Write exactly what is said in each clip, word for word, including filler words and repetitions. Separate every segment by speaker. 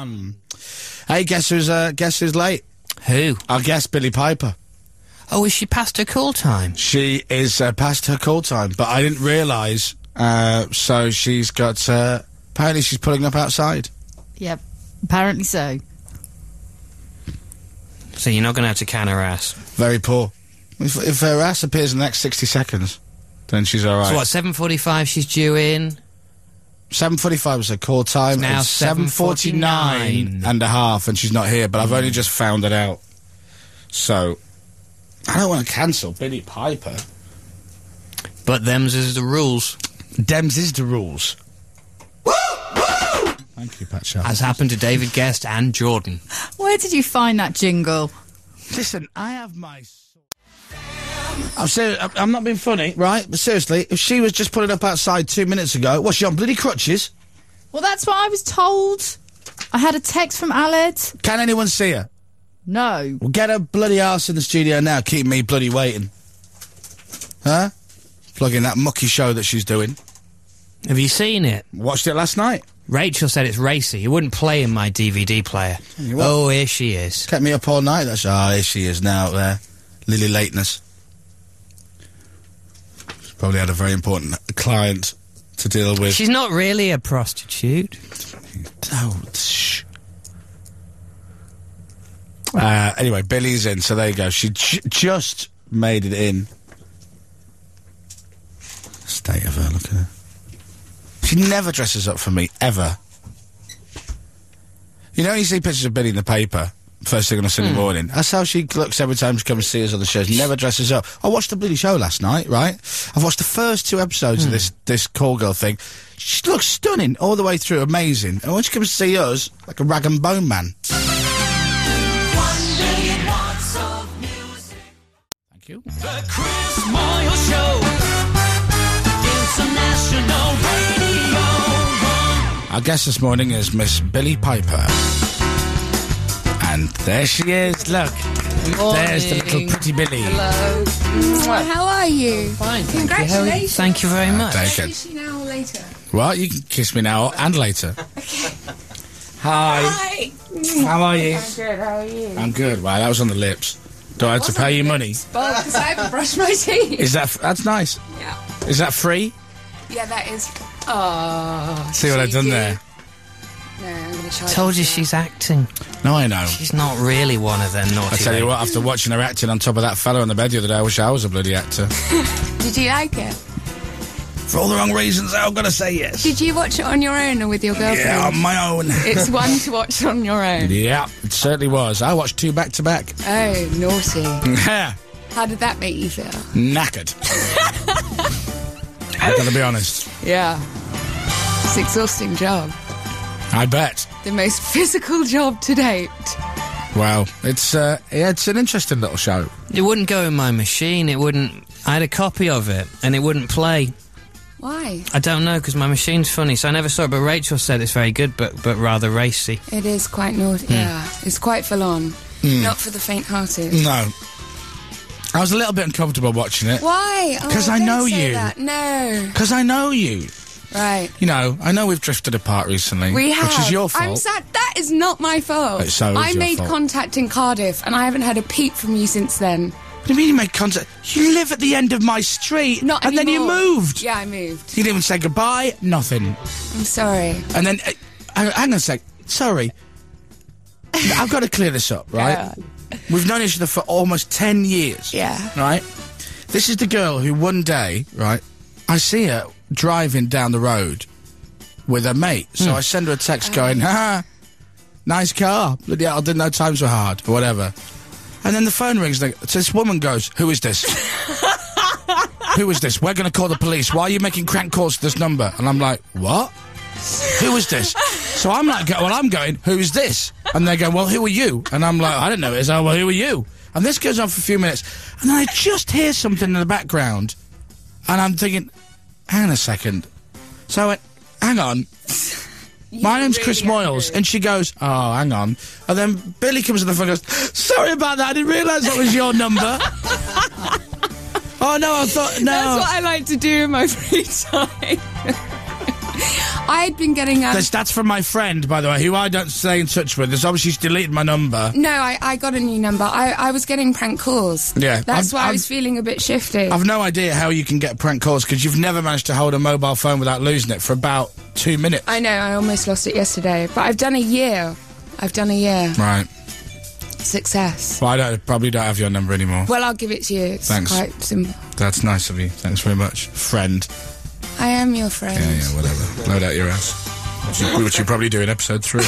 Speaker 1: on. Hey, guess who's, uh, guess who's late?
Speaker 2: Who?
Speaker 1: Our guest, Billie Piper.
Speaker 2: Oh, is she past her call time?
Speaker 1: She is uh, past her call time, but I didn't realise, uh, so she's got, uh, apparently she's pulling up outside.
Speaker 3: Yep, apparently so.
Speaker 2: So you're not going to have to can her ass?
Speaker 1: Very poor. If, if her ass appears in the next sixty seconds, then she's alright.
Speaker 2: So what, seven forty-five she's due in?
Speaker 1: seven forty-five was her call time.
Speaker 2: It's now
Speaker 1: It's seven forty-nine and a half, and she's not here, but I've only just found it out. So, I don't want to cancel Billie Piper.
Speaker 2: But them's is the rules.
Speaker 1: Dems is the rules. Woo! Woo! Thank you, Pat Sharp.
Speaker 2: As happened to David Guest and Jordan.
Speaker 3: Where did you find that jingle?
Speaker 1: Listen, I have my... I'm serious, I'm not being funny, right? But seriously, if she was just pulling up outside two minutes ago, was she on bloody crutches?
Speaker 3: Well, that's what I was told. I had a text from Aled.
Speaker 1: Can anyone see her?
Speaker 3: No.
Speaker 1: Well, get her bloody arse in the studio now, keep me bloody waiting. Huh? Plugging that mucky show that she's doing.
Speaker 2: Have you seen it?
Speaker 1: Watched it last night.
Speaker 2: Rachel said it's racy. It wouldn't play in my D V D player. Oh, here she is.
Speaker 1: Kept me up all night. That's ah, oh, here she is now. There, Lily Lateness. She's probably had a very important client to deal with.
Speaker 2: She's not really a prostitute.
Speaker 1: Oh, shh. Uh, anyway, Billie's in, so there you go. She j just made it in. State of her, look at her. She never dresses up for me, ever. You know, when you see pictures of Billie in the paper, first thing on a Sunday mm. morning, that's how she looks every time she comes to see us on the shows. Never dresses up. I watched the bloody show last night, right? I've watched the first two episodes mm. of this, this call girl thing. She looks stunning all the way through, amazing. And when she comes to see us, like a rag and bone man. Thank you.
Speaker 4: The Chris Moyle Show. International Radio.
Speaker 1: Our guest this morning is Miss Billie Piper. And there she is, look.
Speaker 3: Morning.
Speaker 1: There's the little pretty Billie.
Speaker 5: Hello. Mwah, how are you?
Speaker 2: Fine, thank
Speaker 5: Congratulations.
Speaker 2: Thank you very much.
Speaker 1: Take it.
Speaker 5: Kiss you now or later?
Speaker 1: Well, you can kiss me now and later.
Speaker 5: Okay.
Speaker 1: Hi.
Speaker 5: Hi.
Speaker 1: How are you?
Speaker 5: I'm good, how are you?
Speaker 1: I'm good. Wow, that was on the lips. Do I have to pay you money?
Speaker 5: Well, because I haven't brushed my teeth.
Speaker 1: Is that... F that's nice.
Speaker 5: Yeah.
Speaker 1: Is that free?
Speaker 5: Yeah, that is... Oh,
Speaker 1: See what I've done there?
Speaker 5: No, I'm going to try.
Speaker 2: Told you she's acting.
Speaker 1: No, I know.
Speaker 2: She's not really one of them naughty
Speaker 1: I tell you
Speaker 2: ladies.
Speaker 1: what, after watching her acting on top of that fella on the bed the other day, I wish I was a bloody actor.
Speaker 5: Did you like it?
Speaker 1: For all the wrong reasons, I'm going to say yes.
Speaker 5: Did you watch it on your own or with your girlfriend?
Speaker 1: Yeah, on my own.
Speaker 5: It's one to watch on your own.
Speaker 1: Yeah, it certainly was. I watched two back to back.
Speaker 5: Oh, naughty.
Speaker 1: Yeah.
Speaker 5: How did that make you feel?
Speaker 1: Knackered. I've got to be honest.
Speaker 5: Yeah. It's an exhausting job.
Speaker 1: I bet.
Speaker 5: The most physical job to date.
Speaker 1: Well, it's uh, yeah, it's an interesting little show.
Speaker 2: It wouldn't go in my machine. It wouldn't... I had a copy of it, and it wouldn't play.
Speaker 5: Why?
Speaker 2: I don't know, because my machine's funny, so I never saw it, but Rachel said it's very good, but but rather racy.
Speaker 5: It is quite naughty.
Speaker 1: Mm.
Speaker 5: Yeah. It's quite full on.
Speaker 1: Mm.
Speaker 5: Not for the faint-hearted.
Speaker 1: No. I was a little bit uncomfortable watching it.
Speaker 5: Why?
Speaker 1: Because
Speaker 5: oh,
Speaker 1: I
Speaker 5: don't
Speaker 1: know
Speaker 5: say
Speaker 1: you.
Speaker 5: That. No.
Speaker 1: Because I know you.
Speaker 5: Right.
Speaker 1: You know, I know we've drifted apart recently.
Speaker 5: We have.
Speaker 1: Which is your fault.
Speaker 5: I'm sad. That is not my fault.
Speaker 1: It so is
Speaker 5: I
Speaker 1: your
Speaker 5: made
Speaker 1: fault.
Speaker 5: contact in Cardiff, and I haven't had a peep from you since then.
Speaker 1: What do you mean you made contact? You live at the end of my street.
Speaker 5: Not
Speaker 1: And
Speaker 5: anymore.
Speaker 1: then you moved.
Speaker 5: Yeah, I moved.
Speaker 1: You didn't even say goodbye. Nothing.
Speaker 5: I'm sorry.
Speaker 1: And then, uh, hang hang on a sec. Sorry. I've got to clear this up, right?
Speaker 5: Yeah.
Speaker 1: We've known each other for almost ten years.
Speaker 5: Yeah.
Speaker 1: Right? This is the girl who one day, right, I see her driving down the road with her mate. So
Speaker 2: Hmm.
Speaker 1: I send her a text going, ha, nice car. Bloody hell, I didn't know times were hard, or whatever. And then the phone rings, and this woman goes, who is this? Who is this? We're going to call the police. Why are you making crank calls to this number? And I'm like, what? Who is this? So I'm like, go- well, I'm going, who is this? And they go, well, who are you? And I'm like, I don't know. It's oh, well, who are you? And this goes on for a few minutes. And then I just hear something in the background. And I'm thinking, hang on a second. So I went, hang on. My name's
Speaker 5: really
Speaker 1: Chris Moyles.
Speaker 5: angry.
Speaker 1: And she goes, oh, hang on. And then Billie comes to the phone and goes, sorry about that. I didn't realise that was your number. Oh, no, I thought, no.
Speaker 5: That's what I like to do in my free time. I'd been getting. Um,
Speaker 1: That's, that's from my friend, by the way, who I don't stay in touch with. There's obviously she's deleted my number.
Speaker 5: no, I, I got a new number. I, I was getting prank calls.
Speaker 1: Yeah,
Speaker 5: That's
Speaker 1: I've-
Speaker 5: why I
Speaker 1: I've-
Speaker 5: was feeling a bit shifty.
Speaker 1: I've no idea how you can get prank calls because you've never managed to hold a mobile phone without losing it for about two minutes.
Speaker 5: I know, I almost lost it yesterday. But I've done a year. I've done a year.
Speaker 1: Right.
Speaker 5: Success.
Speaker 1: Well, I don't, probably don't have your number anymore.
Speaker 5: Well, I'll give it to you. It's
Speaker 1: Thanks.
Speaker 5: quite simple.
Speaker 1: That's nice of you. Thanks very much. Friend.
Speaker 5: I am your friend.
Speaker 1: Yeah, yeah, whatever. Load out your ass. Which you, which you probably do in episode three.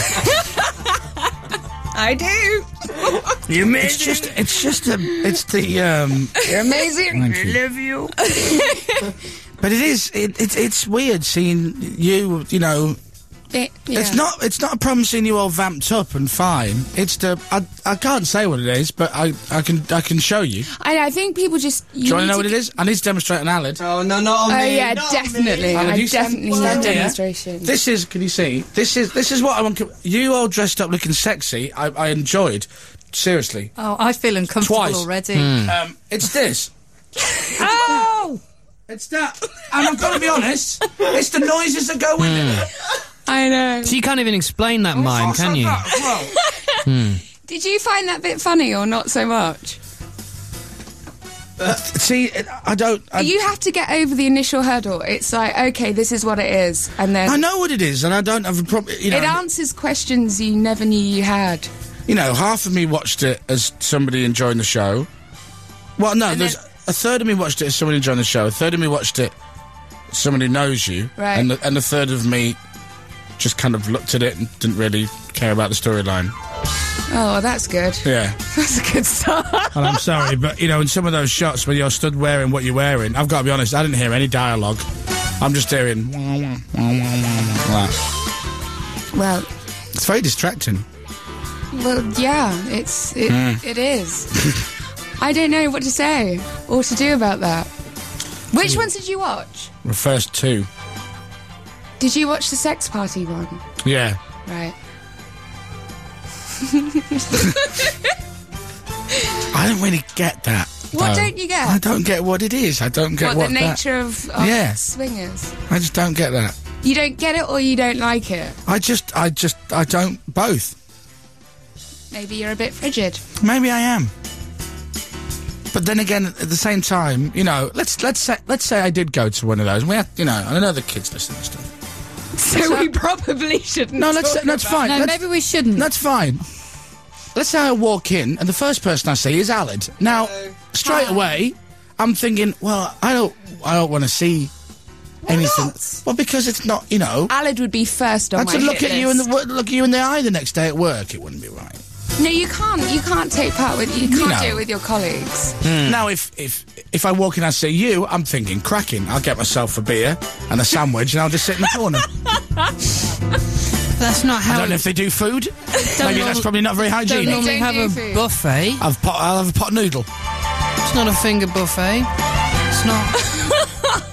Speaker 5: I do.
Speaker 2: You made
Speaker 1: It's just, it's just a, it's the, um...
Speaker 5: You're amazing.
Speaker 1: Thank you.
Speaker 2: love you.
Speaker 1: But it is, it, it, it's weird seeing you, you know...
Speaker 5: It, yeah.
Speaker 1: It's not, it's not a problem seeing you all vamped up and fine. It's the, I, I can't say what it is, but I, I can, I can show you.
Speaker 5: I, I think people just.
Speaker 1: Do you want to know what it is? I need to demonstrate an Alid.
Speaker 2: Oh, no, not on
Speaker 5: Oh
Speaker 2: me.
Speaker 5: yeah,
Speaker 2: not on
Speaker 5: definitely.
Speaker 2: me.
Speaker 1: Alan,
Speaker 5: I
Speaker 1: you stand-
Speaker 5: definitely
Speaker 1: stand
Speaker 5: need a
Speaker 1: here.
Speaker 5: demonstration.
Speaker 1: This is, can you see? This is, this is what I want. You all dressed up looking sexy. I, I enjoyed. Seriously.
Speaker 3: Oh, I feel uncomfortable
Speaker 1: Twice.
Speaker 3: already.
Speaker 1: Um, it's this.
Speaker 3: Oh!
Speaker 1: It's that. And I've got to be honest, it's the noises that go with it.
Speaker 5: I know.
Speaker 2: So you can't even explain that mime,
Speaker 1: Also
Speaker 2: can you?
Speaker 1: that as well.
Speaker 5: Did you find that bit funny or not so much?
Speaker 1: See, it- I don't. I,
Speaker 5: You have to get over the initial hurdle. It's like, okay, this is what it is, and then
Speaker 1: I know what it is, and I don't have a problem. You know,
Speaker 5: it answers questions you never knew you had.
Speaker 1: you know, half of me watched it as somebody enjoying the show. Well, no,
Speaker 5: And
Speaker 1: there's
Speaker 5: then-
Speaker 1: a third of me watched it as somebody enjoying the show. A third of me watched it as somebody who knows you,
Speaker 5: Right.
Speaker 1: and the, and a third of me just kind of looked at it and didn't really care about the storyline.
Speaker 5: Oh, well, that's good.
Speaker 1: Yeah.
Speaker 5: That's a good start.
Speaker 1: And I'm sorry, but you know, in some of those shots where you're stood wearing what you're wearing, I've got to be honest, I didn't hear any dialogue. I'm just hearing. Wah, wah, wah, wah, wah, wah.
Speaker 5: Well,
Speaker 1: It's very distracting.
Speaker 5: well, yeah, it's it,
Speaker 1: Hmm.
Speaker 5: it is. I don't know what to say or to do about that. Which ones did you watch?
Speaker 1: The first two.
Speaker 5: Did you watch the sex party one?
Speaker 1: Yeah.
Speaker 5: Right.
Speaker 1: I don't really get that.
Speaker 5: What
Speaker 1: though.
Speaker 5: don't you get?
Speaker 1: I don't get what it is. I don't get
Speaker 5: What,
Speaker 1: what,
Speaker 5: the
Speaker 1: that-
Speaker 5: nature of, of
Speaker 1: Yeah.
Speaker 5: swingers?
Speaker 1: I just don't get that.
Speaker 5: You don't get it or you don't like it?
Speaker 1: I just, I just, I don't. Both.
Speaker 5: Maybe you're a bit frigid.
Speaker 1: Maybe I am. But then again, at the same time, you know, let's let's say let's say I did go to one of those. And we have, you know, I know the kids listen to stuff.
Speaker 5: So we probably shouldn't.
Speaker 1: No, let's
Speaker 5: talk
Speaker 1: that's
Speaker 5: about-
Speaker 1: fine.
Speaker 3: No,
Speaker 1: Let's-
Speaker 3: maybe we shouldn't.
Speaker 1: That's fine. Let's say I walk in and the first person I see is Alid. Now, straight
Speaker 5: Hi.
Speaker 1: away, I'm thinking, well, I don't, I don't want to see anything.
Speaker 5: not?
Speaker 1: Well, because it's not, you know.
Speaker 5: Alid would be first on
Speaker 1: And
Speaker 5: my
Speaker 1: to look
Speaker 5: hit
Speaker 1: at you in the
Speaker 5: list.
Speaker 1: wo- look at you in the eye the next day at work, it wouldn't be right.
Speaker 5: No, you can't. You can't take part with. You can't
Speaker 1: know.
Speaker 5: do it with your colleagues.
Speaker 1: Now, if if if I walk in and I see you, I'm thinking cracking. I'll get myself a beer and a sandwich, and I'll just sit in the corner.
Speaker 2: That's not
Speaker 1: I
Speaker 2: how.
Speaker 1: don't know if they do food. Maybe that's probably not very
Speaker 2: don't
Speaker 1: hygienic.
Speaker 2: normally
Speaker 5: They
Speaker 2: have
Speaker 5: don't
Speaker 2: a
Speaker 5: do food.
Speaker 2: buffet.
Speaker 1: I've pot, I'll have a pot noodle.
Speaker 2: It's not a finger buffet. It's not.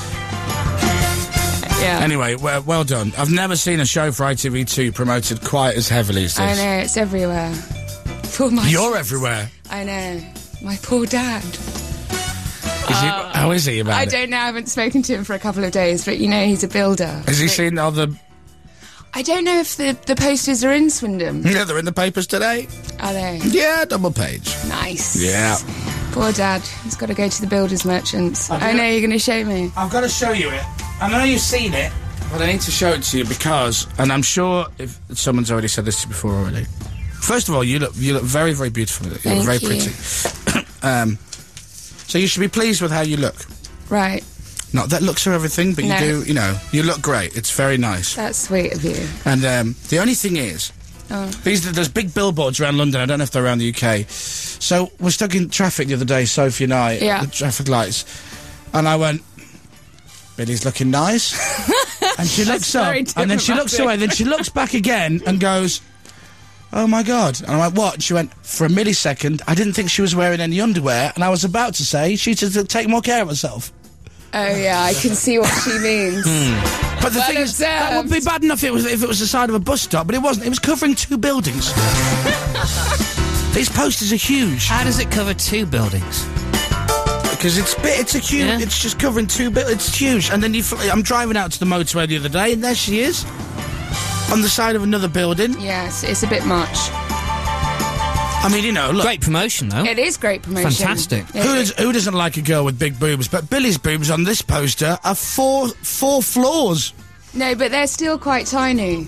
Speaker 5: Yeah.
Speaker 1: Anyway, well, well done. I've never seen a show for I T V two promoted quite as heavily as this.
Speaker 5: I know it's everywhere. Poor my.
Speaker 1: You're everywhere.
Speaker 5: I know. My poor dad.
Speaker 1: Is he, how is he about
Speaker 5: I
Speaker 1: it?
Speaker 5: don't know. I haven't spoken to him for a couple of days, but you know he's a builder.
Speaker 1: Has he
Speaker 5: But
Speaker 1: seen all the...
Speaker 5: I don't know if the the posters are in Swindon.
Speaker 1: Yeah, they're in the papers today.
Speaker 5: Are they?
Speaker 1: Yeah, double page.
Speaker 5: Nice.
Speaker 1: Yeah.
Speaker 5: Poor dad. He's got to go to the builders merchants.
Speaker 1: Have
Speaker 5: I
Speaker 1: you-
Speaker 5: know you're going to show me.
Speaker 1: I've got to show you it. I know you've seen it, but I need to show it to you because, and I'm sure if someone's already said this to you before already. First of all, you look you look very, very beautiful. You
Speaker 5: Thank
Speaker 1: look very
Speaker 5: you.
Speaker 1: pretty. um, so you should be pleased with how you look.
Speaker 5: Right.
Speaker 1: Not that looks are everything, but you
Speaker 5: No.
Speaker 1: do, you know, you look great. It's very nice.
Speaker 5: That's sweet of you.
Speaker 1: And um, the only thing is,
Speaker 5: Oh.
Speaker 1: these there's big billboards around London. I don't know if they're around the U K. So we're stuck in traffic the other day, Sophie and I.
Speaker 5: Yeah.
Speaker 1: The traffic lights, and I went, Billy's looking nice, and she looks up,
Speaker 5: very
Speaker 1: and then she looks
Speaker 5: diplomatic.
Speaker 1: away, then she looks back again and goes, "Oh my God!" And I went, "What?" And she went, "For a millisecond, I didn't think she was wearing any underwear, and I was about to say she should take more care of herself."
Speaker 5: Oh yeah, I can see what she means.
Speaker 1: But the
Speaker 5: Well
Speaker 1: thing is, that would be
Speaker 5: observed.
Speaker 1: bad enough if it was if it was the side of a bus stop, but it wasn't. It was covering two buildings. These posters are huge
Speaker 2: How does it cover two buildings?
Speaker 1: because it's bit. It's a huge.
Speaker 2: Yeah.
Speaker 1: It's just covering two bit. It's huge. And then you. fl- I'm driving out to the motorway the other day, and there she is, on the side of another building.
Speaker 5: Yes, it's a bit much.
Speaker 1: I mean, you know, look.
Speaker 2: Great promotion, though.
Speaker 5: It is great promotion.
Speaker 2: Fantastic.
Speaker 5: It
Speaker 1: Who,
Speaker 5: is.
Speaker 1: does, who doesn't like a girl with big boobs? But Billy's boobs on this poster are four four floors.
Speaker 5: No, but they're still quite tiny.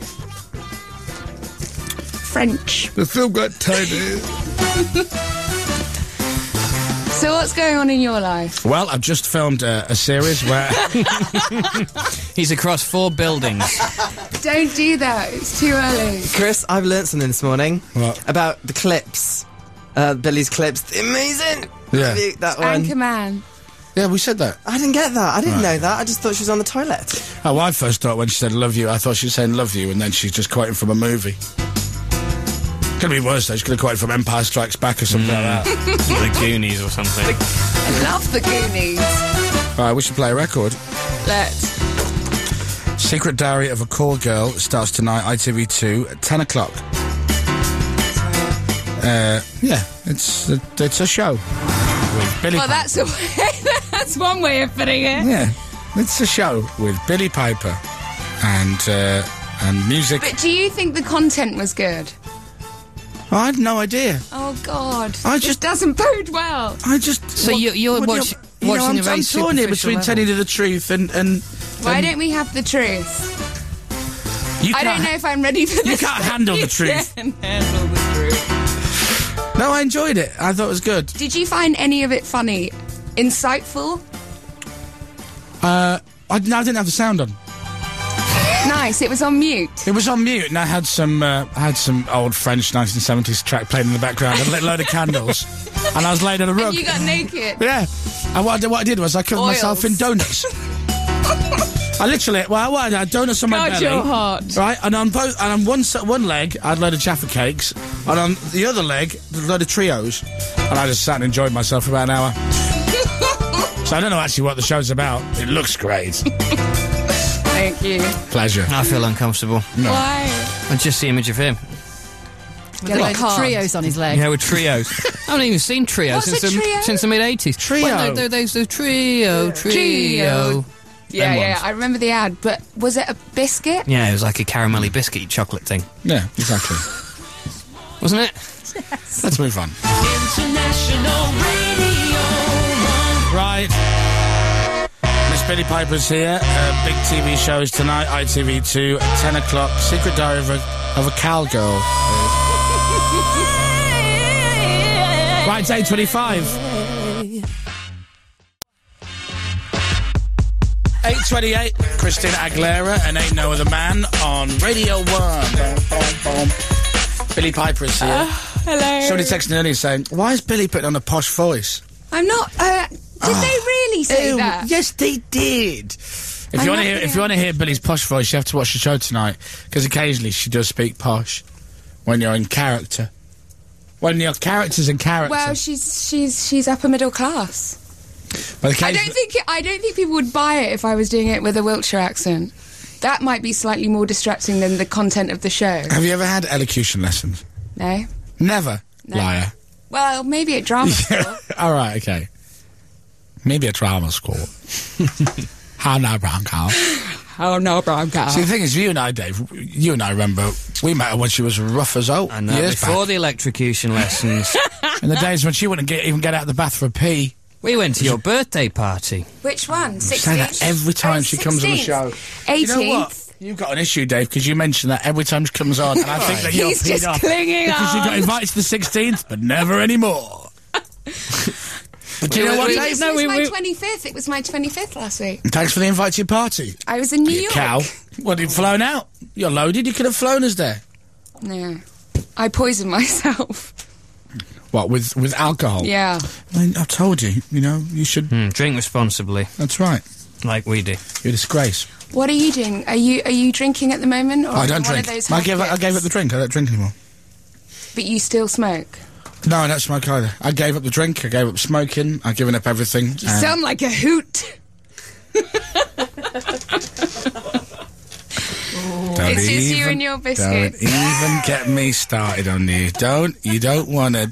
Speaker 5: French.
Speaker 1: They're still got tiny.
Speaker 5: So what's going on in your life?
Speaker 1: Well, I've just filmed a, a series where
Speaker 2: He's across four buildings.
Speaker 5: Don't do that. It's too early.
Speaker 6: Chris, I've learnt something this morning.
Speaker 1: What?
Speaker 6: About the clips. Uh, Billy's clips. Amazing!
Speaker 1: Yeah.
Speaker 6: Have you- That one.
Speaker 5: Anchorman.
Speaker 1: yeah, we said that.
Speaker 6: I didn't get that. I didn't know that. I just thought she was on the toilet.
Speaker 1: Oh, I first thought when she said "love you," I thought she was saying "love you," and then she's just quoting from a movie. Could be worse though. She could have quoted from Empire Strikes Back or something like that.
Speaker 2: The Goonies or something.
Speaker 5: I love the Goonies.
Speaker 1: All right, we should play a record.
Speaker 5: Let's.
Speaker 1: Secret Diary of a Call Girl starts tonight, I T V two, at ten o'clock. Uh, yeah, it's a, it's a show with Billy.
Speaker 5: Well,
Speaker 1: Piper.
Speaker 5: that's a way, that's one way of putting it.
Speaker 1: Yeah, it's a show with Billy Piper and uh, and music.
Speaker 5: But do you think the content was good?
Speaker 1: I had no idea.
Speaker 5: Oh God!
Speaker 1: I
Speaker 5: This
Speaker 1: just-
Speaker 5: doesn't bode well.
Speaker 1: I just.
Speaker 2: So you- you're
Speaker 1: what-
Speaker 2: watch-
Speaker 1: you know,
Speaker 2: watching
Speaker 1: I'm,
Speaker 2: a very
Speaker 1: I'm torn here
Speaker 2: superficial
Speaker 1: between
Speaker 2: level.
Speaker 1: telling you the truth and and.
Speaker 5: Why
Speaker 1: and
Speaker 5: don't we have the truth?
Speaker 1: you
Speaker 5: I
Speaker 1: can't
Speaker 5: don't know if I'm ready for this.
Speaker 1: You can't handle the truth.
Speaker 5: Can't handle the truth.
Speaker 1: No, I enjoyed it. I thought it was good.
Speaker 5: Did you find any of it funny, insightful?
Speaker 1: Uh, I, no, I didn't have the sound on.
Speaker 5: Nice. It was on mute.
Speaker 1: It was on mute, and I had some uh, I had some old French nineteen seventies track playing in the background, and a lit load of candles, and I was laid on a rug.
Speaker 5: And you got naked.
Speaker 1: Yeah. And what I, did, what I did was I covered
Speaker 5: Oils.
Speaker 1: myself in donuts. I literally, well, what I had donuts on my
Speaker 5: God,
Speaker 1: belly.
Speaker 5: you're hot.
Speaker 1: Right, and on both, and on one s- one leg, I had a load of Jaffa cakes, and on the other leg, a load of Trios, and I just sat and enjoyed myself for about an hour. So I don't know actually what the show's about. It looks great.
Speaker 5: Thank you.
Speaker 1: Pleasure.
Speaker 2: I feel uncomfortable.
Speaker 5: Why?
Speaker 2: And just the image of him.
Speaker 3: Get a load of
Speaker 5: can't.
Speaker 3: trios on his leg.
Speaker 2: Yeah, with trios. I haven't even seen trios
Speaker 5: What's
Speaker 2: since
Speaker 5: a
Speaker 2: the,
Speaker 5: trio?
Speaker 2: since the mid eighties.
Speaker 1: Trio.
Speaker 2: Well, there, there's the trio, trio.
Speaker 5: Trio. Yeah,
Speaker 2: Them
Speaker 5: yeah.
Speaker 2: ones.
Speaker 5: I remember the ad, but was it a biscuit?
Speaker 2: Yeah, it was like a caramelly biscuit chocolate thing,
Speaker 1: Yeah, exactly.
Speaker 2: wasn't it?
Speaker 1: Let's move on.
Speaker 4: International Radio one.
Speaker 1: Right. Miss Billy Piper's here. Uh, big T V shows tonight, I T V two, at ten o'clock. Secret Diary of a, of a Cowgirl. Right, it's eight twenty-five. eight twenty-eight, Christina Aguilera and Ain't No Other Man on Radio one. Boom, boom, boom. Billy Piper is here.
Speaker 5: Hello.
Speaker 1: Somebody texted me earlier saying, why is Billy putting on a posh voice?
Speaker 5: I'm not. Uh, did they really say
Speaker 1: Ew,
Speaker 5: that?
Speaker 1: Yes, they did. If
Speaker 5: I'm
Speaker 1: you want to
Speaker 5: not
Speaker 1: hear,
Speaker 5: gonna-
Speaker 1: if you want to hear Billy's posh voice, you have to watch the show tonight because occasionally she does speak posh when you're in character. When your character's in character.
Speaker 5: Well, she's she's she's upper middle class.
Speaker 1: But
Speaker 5: I
Speaker 1: occasionally-
Speaker 5: don't think it, I don't think people would buy it if I was doing it with a Wiltshire accent. That might be slightly more distracting than the content of the show.
Speaker 1: Have you ever had elocution lessons?
Speaker 5: No.
Speaker 1: Never,
Speaker 5: No.
Speaker 1: liar.
Speaker 5: Well, maybe at drama school.
Speaker 1: All right, okay. Maybe a drama school. How now, brown cow?
Speaker 5: Oh no, Bronco.
Speaker 1: See, the thing is, you and I, Dave, you and I remember we met her when she was rough as oak.
Speaker 2: I know,
Speaker 1: years
Speaker 2: before
Speaker 1: back.
Speaker 2: the electrocution lessons.
Speaker 1: In the days when she wouldn't get, even get out of the bath for a pee.
Speaker 2: We went to your birthday party.
Speaker 5: Which one?
Speaker 1: Say
Speaker 5: sixteenth?
Speaker 1: that every time
Speaker 5: Oh,
Speaker 1: she comes on the show.
Speaker 5: eighteenth.
Speaker 1: You know what? You've got an issue, Dave, because you mention that every time she comes on, and I think that you're
Speaker 5: He's
Speaker 1: peed
Speaker 5: just
Speaker 1: off
Speaker 5: clinging
Speaker 1: because you got
Speaker 5: on.
Speaker 1: invited to the sixteenth, but never anymore. But do you know what,
Speaker 2: we-
Speaker 5: It
Speaker 1: Dave?
Speaker 5: was,
Speaker 2: No,
Speaker 5: it was
Speaker 2: we-
Speaker 5: my
Speaker 2: we-
Speaker 5: twenty-fifth. It was my twenty-fifth last week.
Speaker 1: Thanks for the invite to your party.
Speaker 5: I was in New
Speaker 1: You
Speaker 5: York.
Speaker 1: cow. What, you've flown out? You're loaded. You could have flown us there.
Speaker 5: No. I poisoned myself.
Speaker 1: What, with, with alcohol?
Speaker 5: Yeah.
Speaker 1: I, I told you, you know, you should...
Speaker 2: Hmm, drink responsibly,
Speaker 1: That's right.
Speaker 2: like we do.
Speaker 1: You're a disgrace.
Speaker 5: What are you doing? Are you are you drinking at the moment? Or
Speaker 1: I don't
Speaker 5: one
Speaker 1: drink.
Speaker 5: Of those
Speaker 1: I
Speaker 5: health
Speaker 1: gave, I
Speaker 5: kits?
Speaker 1: gave up the drink. I don't drink anymore.
Speaker 5: But you still smoke.
Speaker 1: No, I don't smoke either. I gave up the drink. I gave up smoking. I've given up everything.
Speaker 5: You
Speaker 1: and-
Speaker 5: sound like a hoot.
Speaker 1: Don't
Speaker 5: It's just you
Speaker 1: even-
Speaker 5: and your biscuits.
Speaker 1: Don't even get me started on you. Don't, you don't want to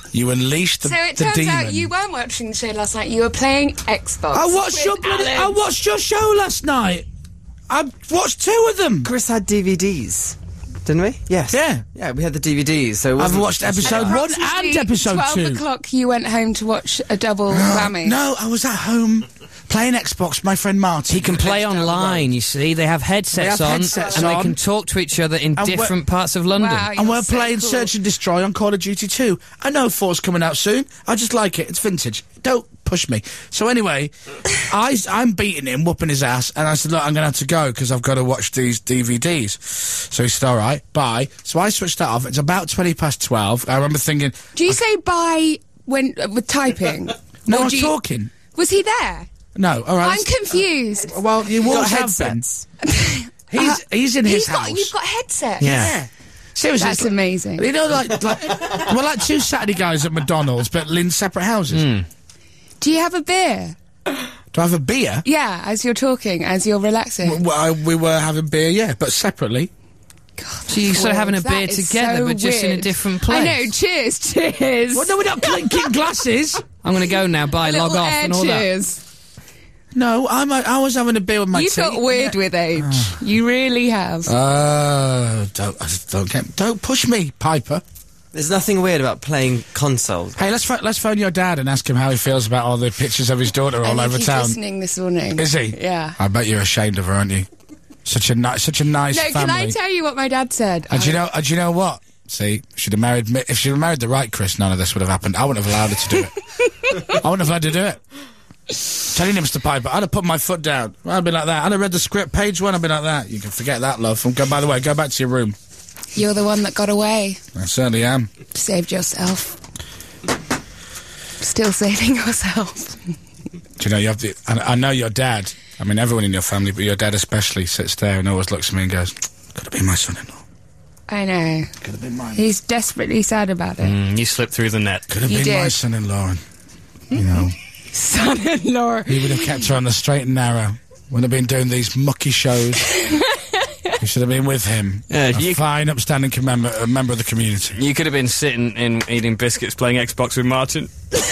Speaker 1: You unleashed the,
Speaker 5: So it
Speaker 1: the
Speaker 5: turns
Speaker 1: demon.
Speaker 5: out you weren't watching the show last night. You were playing Xbox.
Speaker 1: I watched
Speaker 5: with
Speaker 1: your bloody, I
Speaker 5: Alan.
Speaker 1: watched your show last night. I watched two of them.
Speaker 6: Chris had D V Ds, didn't we? Yes.
Speaker 1: Yeah.
Speaker 6: Yeah, we had the D V Ds. So it
Speaker 1: I've
Speaker 6: wasn't-
Speaker 1: watched episode one and
Speaker 5: Approximately
Speaker 1: episode
Speaker 5: twelve
Speaker 1: two.
Speaker 5: o'clock, you went home to watch a double whammy.
Speaker 1: No, I was at home playing Xbox with my friend Martin.
Speaker 2: He can play
Speaker 1: Down the
Speaker 2: online,
Speaker 1: road.
Speaker 2: you see. They have headsets
Speaker 1: They have
Speaker 2: on,
Speaker 1: headsets
Speaker 2: and
Speaker 1: on.
Speaker 2: they can talk to each other in
Speaker 1: And we're-
Speaker 2: different parts of London.
Speaker 5: Wow,
Speaker 1: And
Speaker 5: you're
Speaker 1: we're
Speaker 5: so
Speaker 1: playing
Speaker 5: cool.
Speaker 1: Search and Destroy on Call of Duty two. I know four's coming out soon. I just like it. It's vintage. Don't push me. So anyway, I, I'm beating him, whooping his ass, and I said, look, I'm going to have to go because I've got to watch these D V Ds. So he said, all right, bye. So I switched that off. It's about twenty past twelve. I remember thinking,
Speaker 5: Do you say bye when uh, with typing?
Speaker 1: no,
Speaker 5: Or
Speaker 1: I'm
Speaker 5: do you-
Speaker 1: talking.
Speaker 5: Was he there?
Speaker 1: No, all right.
Speaker 5: I'm confused.
Speaker 1: Well, you
Speaker 6: Got
Speaker 1: always have been.
Speaker 6: headsets.
Speaker 1: He's, he's in his
Speaker 5: He's got,
Speaker 1: house.
Speaker 5: you've got headsets.
Speaker 2: Yeah.
Speaker 1: Seriously.
Speaker 5: That's
Speaker 1: it's like-
Speaker 5: amazing.
Speaker 1: You know, like, like we're like two Saturday guys at McDonald's, but in separate houses.
Speaker 5: Do you have a beer?
Speaker 1: Do I have a beer?
Speaker 5: Yeah, as you're talking, as you're relaxing.
Speaker 1: Well, I, we were having beer, yeah, but separately.
Speaker 2: So you're sort of having a
Speaker 5: That
Speaker 2: beer
Speaker 5: is
Speaker 2: together,
Speaker 5: so
Speaker 2: but just in a
Speaker 5: weird.
Speaker 2: different place.
Speaker 5: I know. Cheers, cheers.
Speaker 1: Well, no, we're not clinking glasses.
Speaker 2: I'm going to go now, bye, log
Speaker 5: Little
Speaker 2: off
Speaker 5: air
Speaker 2: and all that.
Speaker 5: cheers.
Speaker 1: No, I'm. A, I was having a beer with my
Speaker 5: You've
Speaker 1: tea.
Speaker 5: got weird with age. You really have.
Speaker 1: Uh, don't, I just don't get, don't push me, Piper.
Speaker 6: There's nothing weird about playing consoles.
Speaker 1: Hey, let's pho- let's phone your dad and ask him how he feels about all the pictures of his daughter
Speaker 5: I
Speaker 1: all
Speaker 5: think
Speaker 1: over
Speaker 5: he's
Speaker 1: town.
Speaker 5: listening this morning.
Speaker 1: Is he?
Speaker 5: Yeah.
Speaker 1: I bet you're ashamed of her, aren't you? Such a nice, such a nice
Speaker 5: No,
Speaker 1: family.
Speaker 5: can I tell you what my dad said?
Speaker 1: And do you
Speaker 5: I-
Speaker 1: know? And do you know what? See, she'd have married me. If she'd have married the right Chris, none of this would have happened. I wouldn't have allowed her to do it. I wouldn't have had to do it. Telling him, Mister Piper, I'd have put my foot down. I'd be like that. I'd have read the script, page one. I'd be like that. You can forget that, love. And go. By the way, go back to your room.
Speaker 5: You're the one that got away.
Speaker 1: I certainly am.
Speaker 5: Saved yourself. Still saving yourself.
Speaker 1: Do you know? You have to. I, I know your dad. I mean, everyone in your family, but your dad especially sits there and always looks at me and goes, "Could have been my son-in-law.
Speaker 5: I know.
Speaker 1: Could have been mine.
Speaker 5: He's desperately sad about it.
Speaker 2: Mm, you slipped through the net.
Speaker 1: Could have
Speaker 5: You
Speaker 1: been my
Speaker 5: did.
Speaker 1: son-in-law." And, you know,
Speaker 5: Son-in-law.
Speaker 1: he would have kept her on the straight and narrow. Wouldn't have been doing these mucky shows. You should have been with him.
Speaker 2: Yeah,
Speaker 1: a
Speaker 2: you-
Speaker 1: fine, upstanding com- member, a member of the community.
Speaker 2: You could have been sitting and eating biscuits playing Xbox with Martin.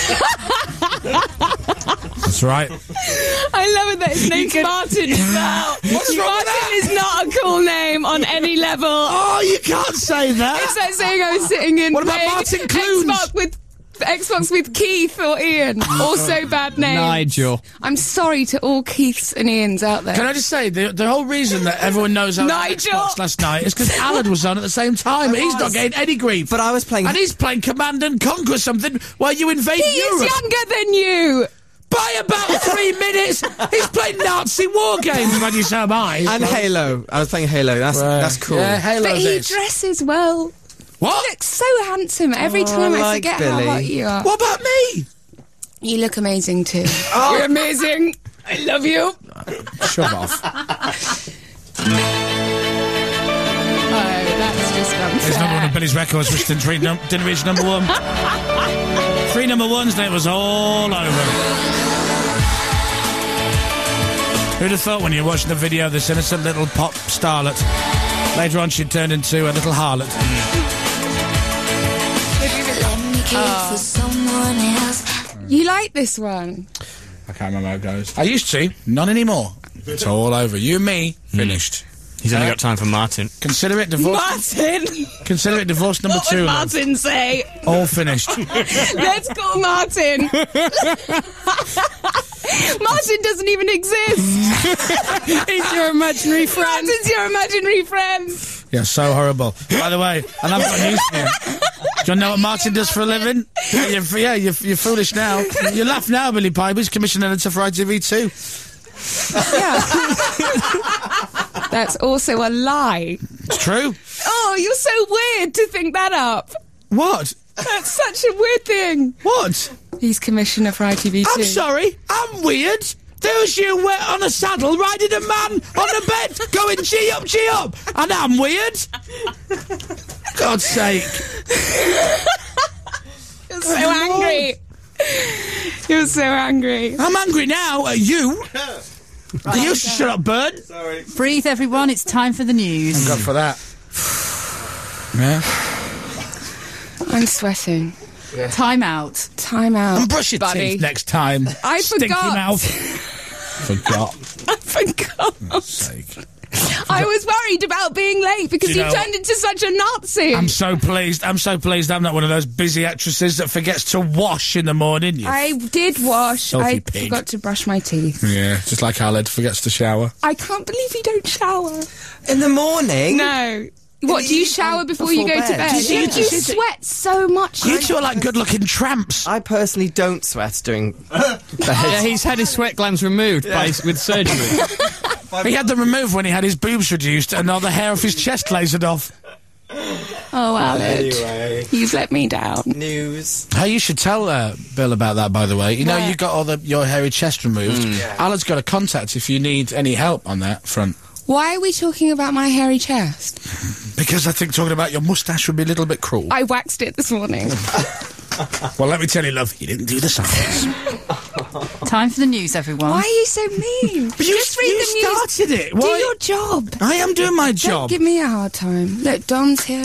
Speaker 1: That's right.
Speaker 3: I love it that his name's Martin as well.
Speaker 1: What's wrong with
Speaker 3: Martin
Speaker 1: that?
Speaker 3: is not a cool name on any level.
Speaker 1: Oh, you can't say that.
Speaker 3: It's like saying I was sitting in
Speaker 1: What about
Speaker 3: playing
Speaker 1: Martin Clunes?
Speaker 3: Xbox with Xbox with Keith or Ian. Also bad names.
Speaker 2: Nigel.
Speaker 5: I'm sorry to all Keiths and Ians out there.
Speaker 1: Can I just say, the, the whole reason that everyone knows how
Speaker 3: Nigel!
Speaker 1: Xbox last night is because Alan was on at the same time. He's not
Speaker 6: was.
Speaker 1: getting any grief.
Speaker 6: But I was playing.
Speaker 1: And he's playing Command and Conquer or something while you invade
Speaker 3: He
Speaker 1: Europe.
Speaker 3: is younger than you.
Speaker 1: By about three minutes, he's playing Nazi war games, when you so am I.
Speaker 6: and Halo. I was playing Halo. That's that's cool.
Speaker 1: Yeah, Halo
Speaker 5: But he
Speaker 1: this.
Speaker 5: dresses well.
Speaker 1: What?
Speaker 5: Looks so handsome. Every
Speaker 6: Oh,
Speaker 5: time
Speaker 6: I
Speaker 5: I
Speaker 6: like
Speaker 5: forget
Speaker 6: Billy.
Speaker 5: how hot you are.
Speaker 1: What about me?
Speaker 5: You look amazing too.
Speaker 3: You're amazing. I love you.
Speaker 1: Shove off.
Speaker 5: Oh, that's just
Speaker 1: It's number one
Speaker 5: unfair.
Speaker 1: of Billy's records, which didn't reach, num- didn't reach number one. Three number ones, and it was all over. Who'd have thought when you're watching the video of this innocent little pop starlet, later on she turned into a little harlot.
Speaker 5: You like this one?
Speaker 1: I can't remember how it goes. I used to, not anymore. It's all over. You and me, finished.
Speaker 2: He's only
Speaker 1: Uh,
Speaker 2: got time for Martin.
Speaker 1: Consider it divorce.
Speaker 3: Martin.
Speaker 1: Consider it divorce number
Speaker 3: What
Speaker 1: two.
Speaker 3: would
Speaker 1: love.
Speaker 3: Martin say?
Speaker 1: All finished.
Speaker 3: Let's call Martin. Martin doesn't even exist. He's your imaginary friend. Martin's your imaginary friend.
Speaker 1: You're so horrible. By the way, and I've got news for you. Do you know what Martin does for a living? You're, yeah, you're, you're foolish now. You laugh now, Billy Piper. He's commissioned editor for I T V too.
Speaker 5: That's also a lie.
Speaker 1: It's true.
Speaker 3: Oh, you're so weird to think that up.
Speaker 1: What?
Speaker 3: That's such a weird thing.
Speaker 1: What?
Speaker 5: He's commissioner for I T V too.
Speaker 1: I'm sorry. I'm weird. There's you wet on a saddle riding a man on a bed going gee up, gee up. And I'm weird. God's sake.
Speaker 3: You're so angry. You're so angry.
Speaker 1: I'm angry now at you. You shut up, bird.
Speaker 7: Breathe, everyone. It's time for the news.
Speaker 1: God for that. Yeah.
Speaker 5: I'm sweating.
Speaker 7: Time out.
Speaker 5: Time out.
Speaker 1: And brush your
Speaker 5: buddy.
Speaker 1: teeth next time.
Speaker 5: I
Speaker 1: Stinky
Speaker 5: forgot.
Speaker 1: mouth. Forgot.
Speaker 5: I forgot.
Speaker 1: For sake.
Speaker 5: I was worried about being late because
Speaker 1: Do
Speaker 5: you
Speaker 1: you know-
Speaker 5: turned into such a Nazi.
Speaker 1: I'm so pleased. I'm so pleased I'm not one of those busy actresses that forgets to wash in the morning. You
Speaker 5: I did wash.
Speaker 1: Filthy
Speaker 5: I
Speaker 1: pig.
Speaker 5: forgot to brush my teeth.
Speaker 1: Yeah, just like Aled forgets to shower.
Speaker 5: I can't believe you don't shower.
Speaker 6: In the morning?
Speaker 5: No. What,
Speaker 6: the
Speaker 5: do you
Speaker 6: evening
Speaker 5: shower before, you
Speaker 6: before
Speaker 5: go to
Speaker 6: bed.
Speaker 5: bed?
Speaker 6: Do you-
Speaker 5: You,
Speaker 6: do
Speaker 5: you
Speaker 6: you-
Speaker 5: sweat so much.
Speaker 1: You two are like good-looking tramps.
Speaker 6: I personally don't sweat during the
Speaker 2: Yeah,
Speaker 6: head.
Speaker 2: he's had his sweat glands removed by, with surgery.
Speaker 1: He had them removed when he had his boobs reduced and all the hair off his chest lasered off.
Speaker 5: Oh, Aled.
Speaker 6: Anyway,
Speaker 5: You've let me down.
Speaker 6: news.
Speaker 1: Hey, you should tell uh, Bill about that, by the way. You know,
Speaker 5: What?
Speaker 1: you got all the your hairy chest removed. Alan's got a contact if you need any help on that front.
Speaker 5: Why are we talking about my hairy chest?
Speaker 1: Because I think talking about your moustache would be a little bit cruel.
Speaker 5: I waxed it this morning.
Speaker 1: Well, let me tell you, love, you didn't do the science.
Speaker 7: Time for the news, everyone.
Speaker 5: Why are you so mean?
Speaker 1: But you,
Speaker 5: Just read
Speaker 1: you
Speaker 5: the news.
Speaker 1: started it.
Speaker 5: Do
Speaker 1: Why?
Speaker 5: your job.
Speaker 1: I am doing my
Speaker 5: Don't
Speaker 1: job.
Speaker 5: give me a hard time. Look, Don's here.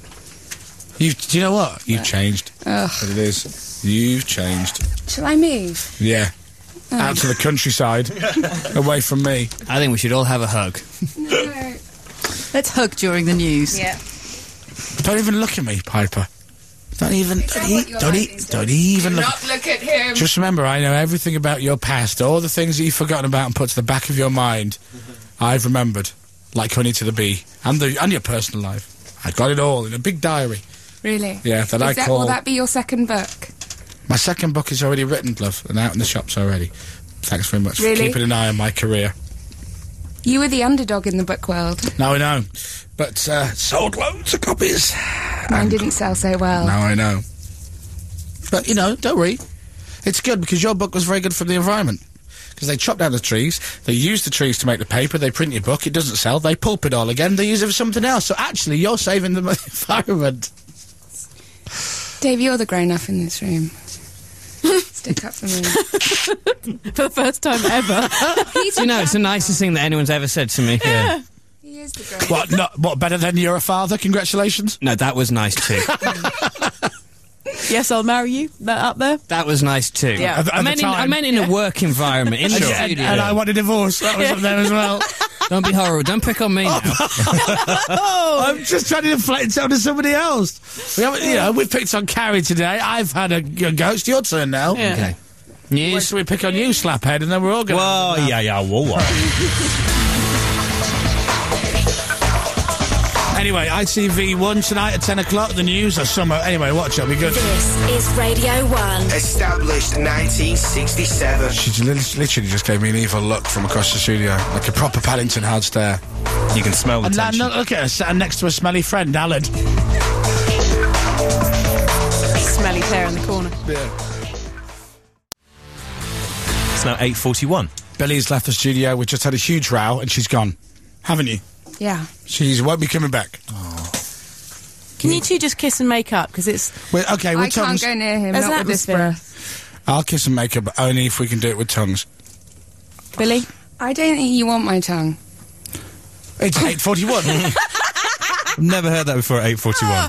Speaker 1: You've, do you know what? You've changed.
Speaker 5: Ugh.
Speaker 1: What it is. You've changed.
Speaker 5: Shall I move?
Speaker 1: Yeah. Out to the countryside. Away from me.
Speaker 2: I think we should all have a hug.
Speaker 5: No.
Speaker 7: Let's hug during the news.
Speaker 5: Yeah.
Speaker 1: Don't even look at me, Piper. Don't even. Don't,
Speaker 5: what
Speaker 1: e-
Speaker 5: you're
Speaker 1: don't,
Speaker 5: like
Speaker 1: e-
Speaker 5: these
Speaker 1: don't
Speaker 5: days.
Speaker 1: even
Speaker 5: Do
Speaker 1: look.
Speaker 5: not look at him.
Speaker 1: Just remember, I know everything about your past, all the things that you've forgotten about and put to the back of your mind. I've remembered, like honey to the bee, and the and your personal life. I got it all in a big diary.
Speaker 5: Really?
Speaker 1: Yeah, that
Speaker 5: Is
Speaker 1: I
Speaker 5: that,
Speaker 1: call.
Speaker 5: Will that be your second book?
Speaker 1: My second book is already written, love, and out in the shops already. Thanks very much
Speaker 5: Really?
Speaker 1: for keeping an eye on my career.
Speaker 5: You were the underdog in the book world.
Speaker 1: Now I know, but uh, sold loads of copies.
Speaker 5: Mine didn't sell so well.
Speaker 1: Now I know. But, you know, don't worry. It's good because your book was very good for the environment. Because they chop down the trees, they use the trees to make the paper, they print your book, it doesn't sell, they pulp it all again, they use it for something else. So actually, you're saving the environment.
Speaker 5: Dave, you're the grown-up in this room. Stick up for me.
Speaker 3: For the first time ever.
Speaker 5: He's
Speaker 2: You know, it's the nicest thing that anyone's ever said to me. Yeah.
Speaker 5: He is the grown-up.
Speaker 1: What, not, what, better than you're a father? Congratulations.
Speaker 2: No, that was nice too.
Speaker 3: Yes, I'll marry you. That up there.
Speaker 2: That was nice too.
Speaker 3: Yeah.
Speaker 1: At the-
Speaker 2: I
Speaker 1: at
Speaker 2: meant
Speaker 1: the
Speaker 2: in, I
Speaker 1: time.
Speaker 2: meant in a work environment, in the
Speaker 1: And,
Speaker 2: studio.
Speaker 1: and I want a divorce, that was up there as well.
Speaker 2: Don't be horrible. Don't pick on me now.
Speaker 1: I'm just trying to deflect it onto somebody else. We haven't, you know, we've picked on Carrie today, I've had a, a ghost, your turn now.
Speaker 2: Okay.
Speaker 1: Wait
Speaker 2: News.
Speaker 1: till we pick on you, slaphead, and then we're all going to...
Speaker 8: Well, yeah, yeah, whoa, whoa.
Speaker 1: Anyway, I T V one tonight at ten o'clock, the news or summer. Anyway, watch it, it'll be good.
Speaker 9: This is Radio one.
Speaker 10: Established nineteen sixty-seven.
Speaker 1: She li- literally just gave me an evil look from across the studio, like a proper Paddington hard stare.
Speaker 8: You can smell the
Speaker 1: And now,
Speaker 8: tension.
Speaker 1: no, look at her, sat next to a smelly friend, Alan.
Speaker 3: Smelly pear in the corner.
Speaker 8: It's now eight forty-one.
Speaker 1: Billy's left the studio, we just had a huge row, and she's gone. Haven't you?
Speaker 5: Yeah.
Speaker 1: She won't be coming back.
Speaker 3: Can you two just kiss and make up? Because it's.
Speaker 1: Wait, okay, with
Speaker 5: I can't
Speaker 1: tongues.
Speaker 5: go near him,
Speaker 3: There's
Speaker 5: not
Speaker 3: an
Speaker 5: with this
Speaker 3: atmosphere.
Speaker 5: breath.
Speaker 1: I'll kiss and make up, but only if we can do it with tongues.
Speaker 3: Billy?
Speaker 5: I don't think you want my tongue.
Speaker 1: It's eight forty-one.
Speaker 8: I've never heard that before at eight forty-one.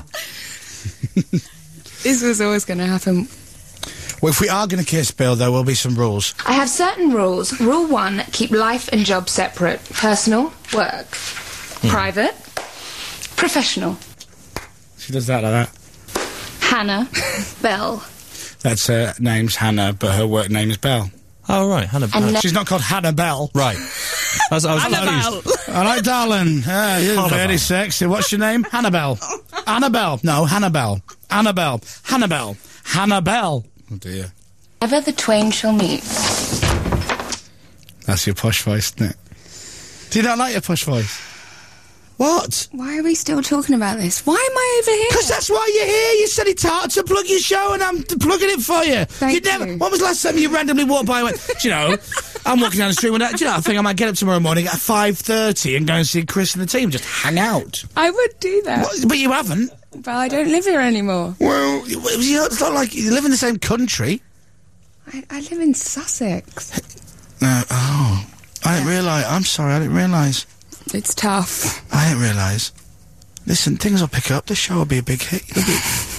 Speaker 5: This was always going to happen.
Speaker 1: Well, if we are going to kiss, Bill, there will be some rules.
Speaker 5: I have certain rules. Rule one, keep life and job separate. Personal, work. Private, professional.
Speaker 1: She does that like that.
Speaker 5: Hannah, Bell.
Speaker 1: That's her name's Hannah, but her work name is Bell.
Speaker 8: Oh, right, Hannah.
Speaker 5: And no-
Speaker 1: She's not called Hannah Bell.
Speaker 8: Right. I was, I was confused.
Speaker 1: All right, darling. Uh, you're
Speaker 8: Hannibal.
Speaker 1: very sexy. What's your name? Hannibal. Annabelle. No, Hannibal. Annabelle. Hannibal. Hannibal. Oh, dear.
Speaker 5: Ever the twain shall meet.
Speaker 1: That's your posh voice, isn't it? Do you not like your posh voice? What?
Speaker 5: Why are we still talking about this? Why am I over here?
Speaker 1: Because that's why you're here. You said it's hard to plug your show, and I'm t- plugging it for you.
Speaker 5: Thank
Speaker 1: you never.
Speaker 5: you.
Speaker 1: When was the last time you randomly walked by and went, do you know, I'm walking down the street, and I, do you know, I think I might get up tomorrow morning at five thirty and go and see Chris and the team, just hang out.
Speaker 5: I would do that.
Speaker 1: What? But you haven't.
Speaker 5: But I don't live here anymore.
Speaker 1: Well, you you know, it's not like you live in the same country.
Speaker 5: I, I live in Sussex.
Speaker 1: No, oh. I didn't realise. I'm sorry, I didn't realise.
Speaker 5: It's tough.
Speaker 1: I didn't realise. Listen, things will pick up. This show will be a big hit. You'll be,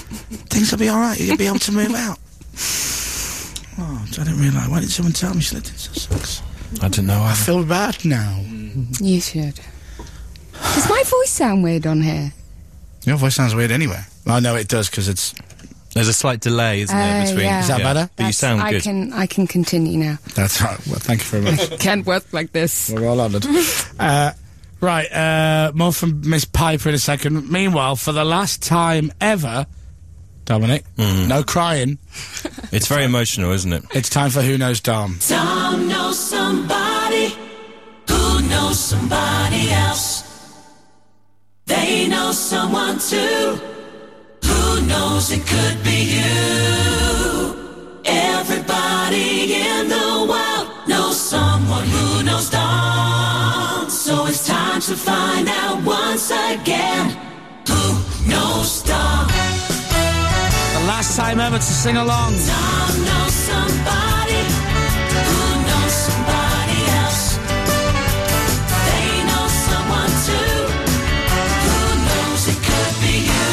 Speaker 1: things will be all right. You'll be able to move out. Oh, I didn't realise. Why didn't someone tell me she lived in Sussex?
Speaker 8: I don't know.
Speaker 1: I
Speaker 8: I
Speaker 1: feel bad now.
Speaker 3: You should. Does my voice sound weird on here?
Speaker 1: Your voice sounds weird anyway. I know it does because it's.
Speaker 8: There's a slight delay, isn't there,
Speaker 3: Uh,
Speaker 8: between...
Speaker 3: yeah.
Speaker 1: Is that better?
Speaker 8: But you
Speaker 3: That's-
Speaker 8: sound
Speaker 3: I
Speaker 8: good.
Speaker 3: can I can continue now.
Speaker 1: That's right. Well, thank you very much.
Speaker 3: Can't work like this.
Speaker 1: We're all honoured. uh, right, uh, more from Miss Piper in a second. Meanwhile, for the last time ever, Dominic, no crying.
Speaker 8: It's very emotional, isn't it?
Speaker 1: It's time for Who Knows Dom.
Speaker 4: Tom knows somebody who knows somebody else. They know someone too who knows it could be you. Everybody in the world knows someone who knows Dom. So it's time to find out once again who knows Dom.
Speaker 1: The last time ever to sing along.
Speaker 4: Dom knows somebody who knows somebody else. They know someone too who knows it could be you.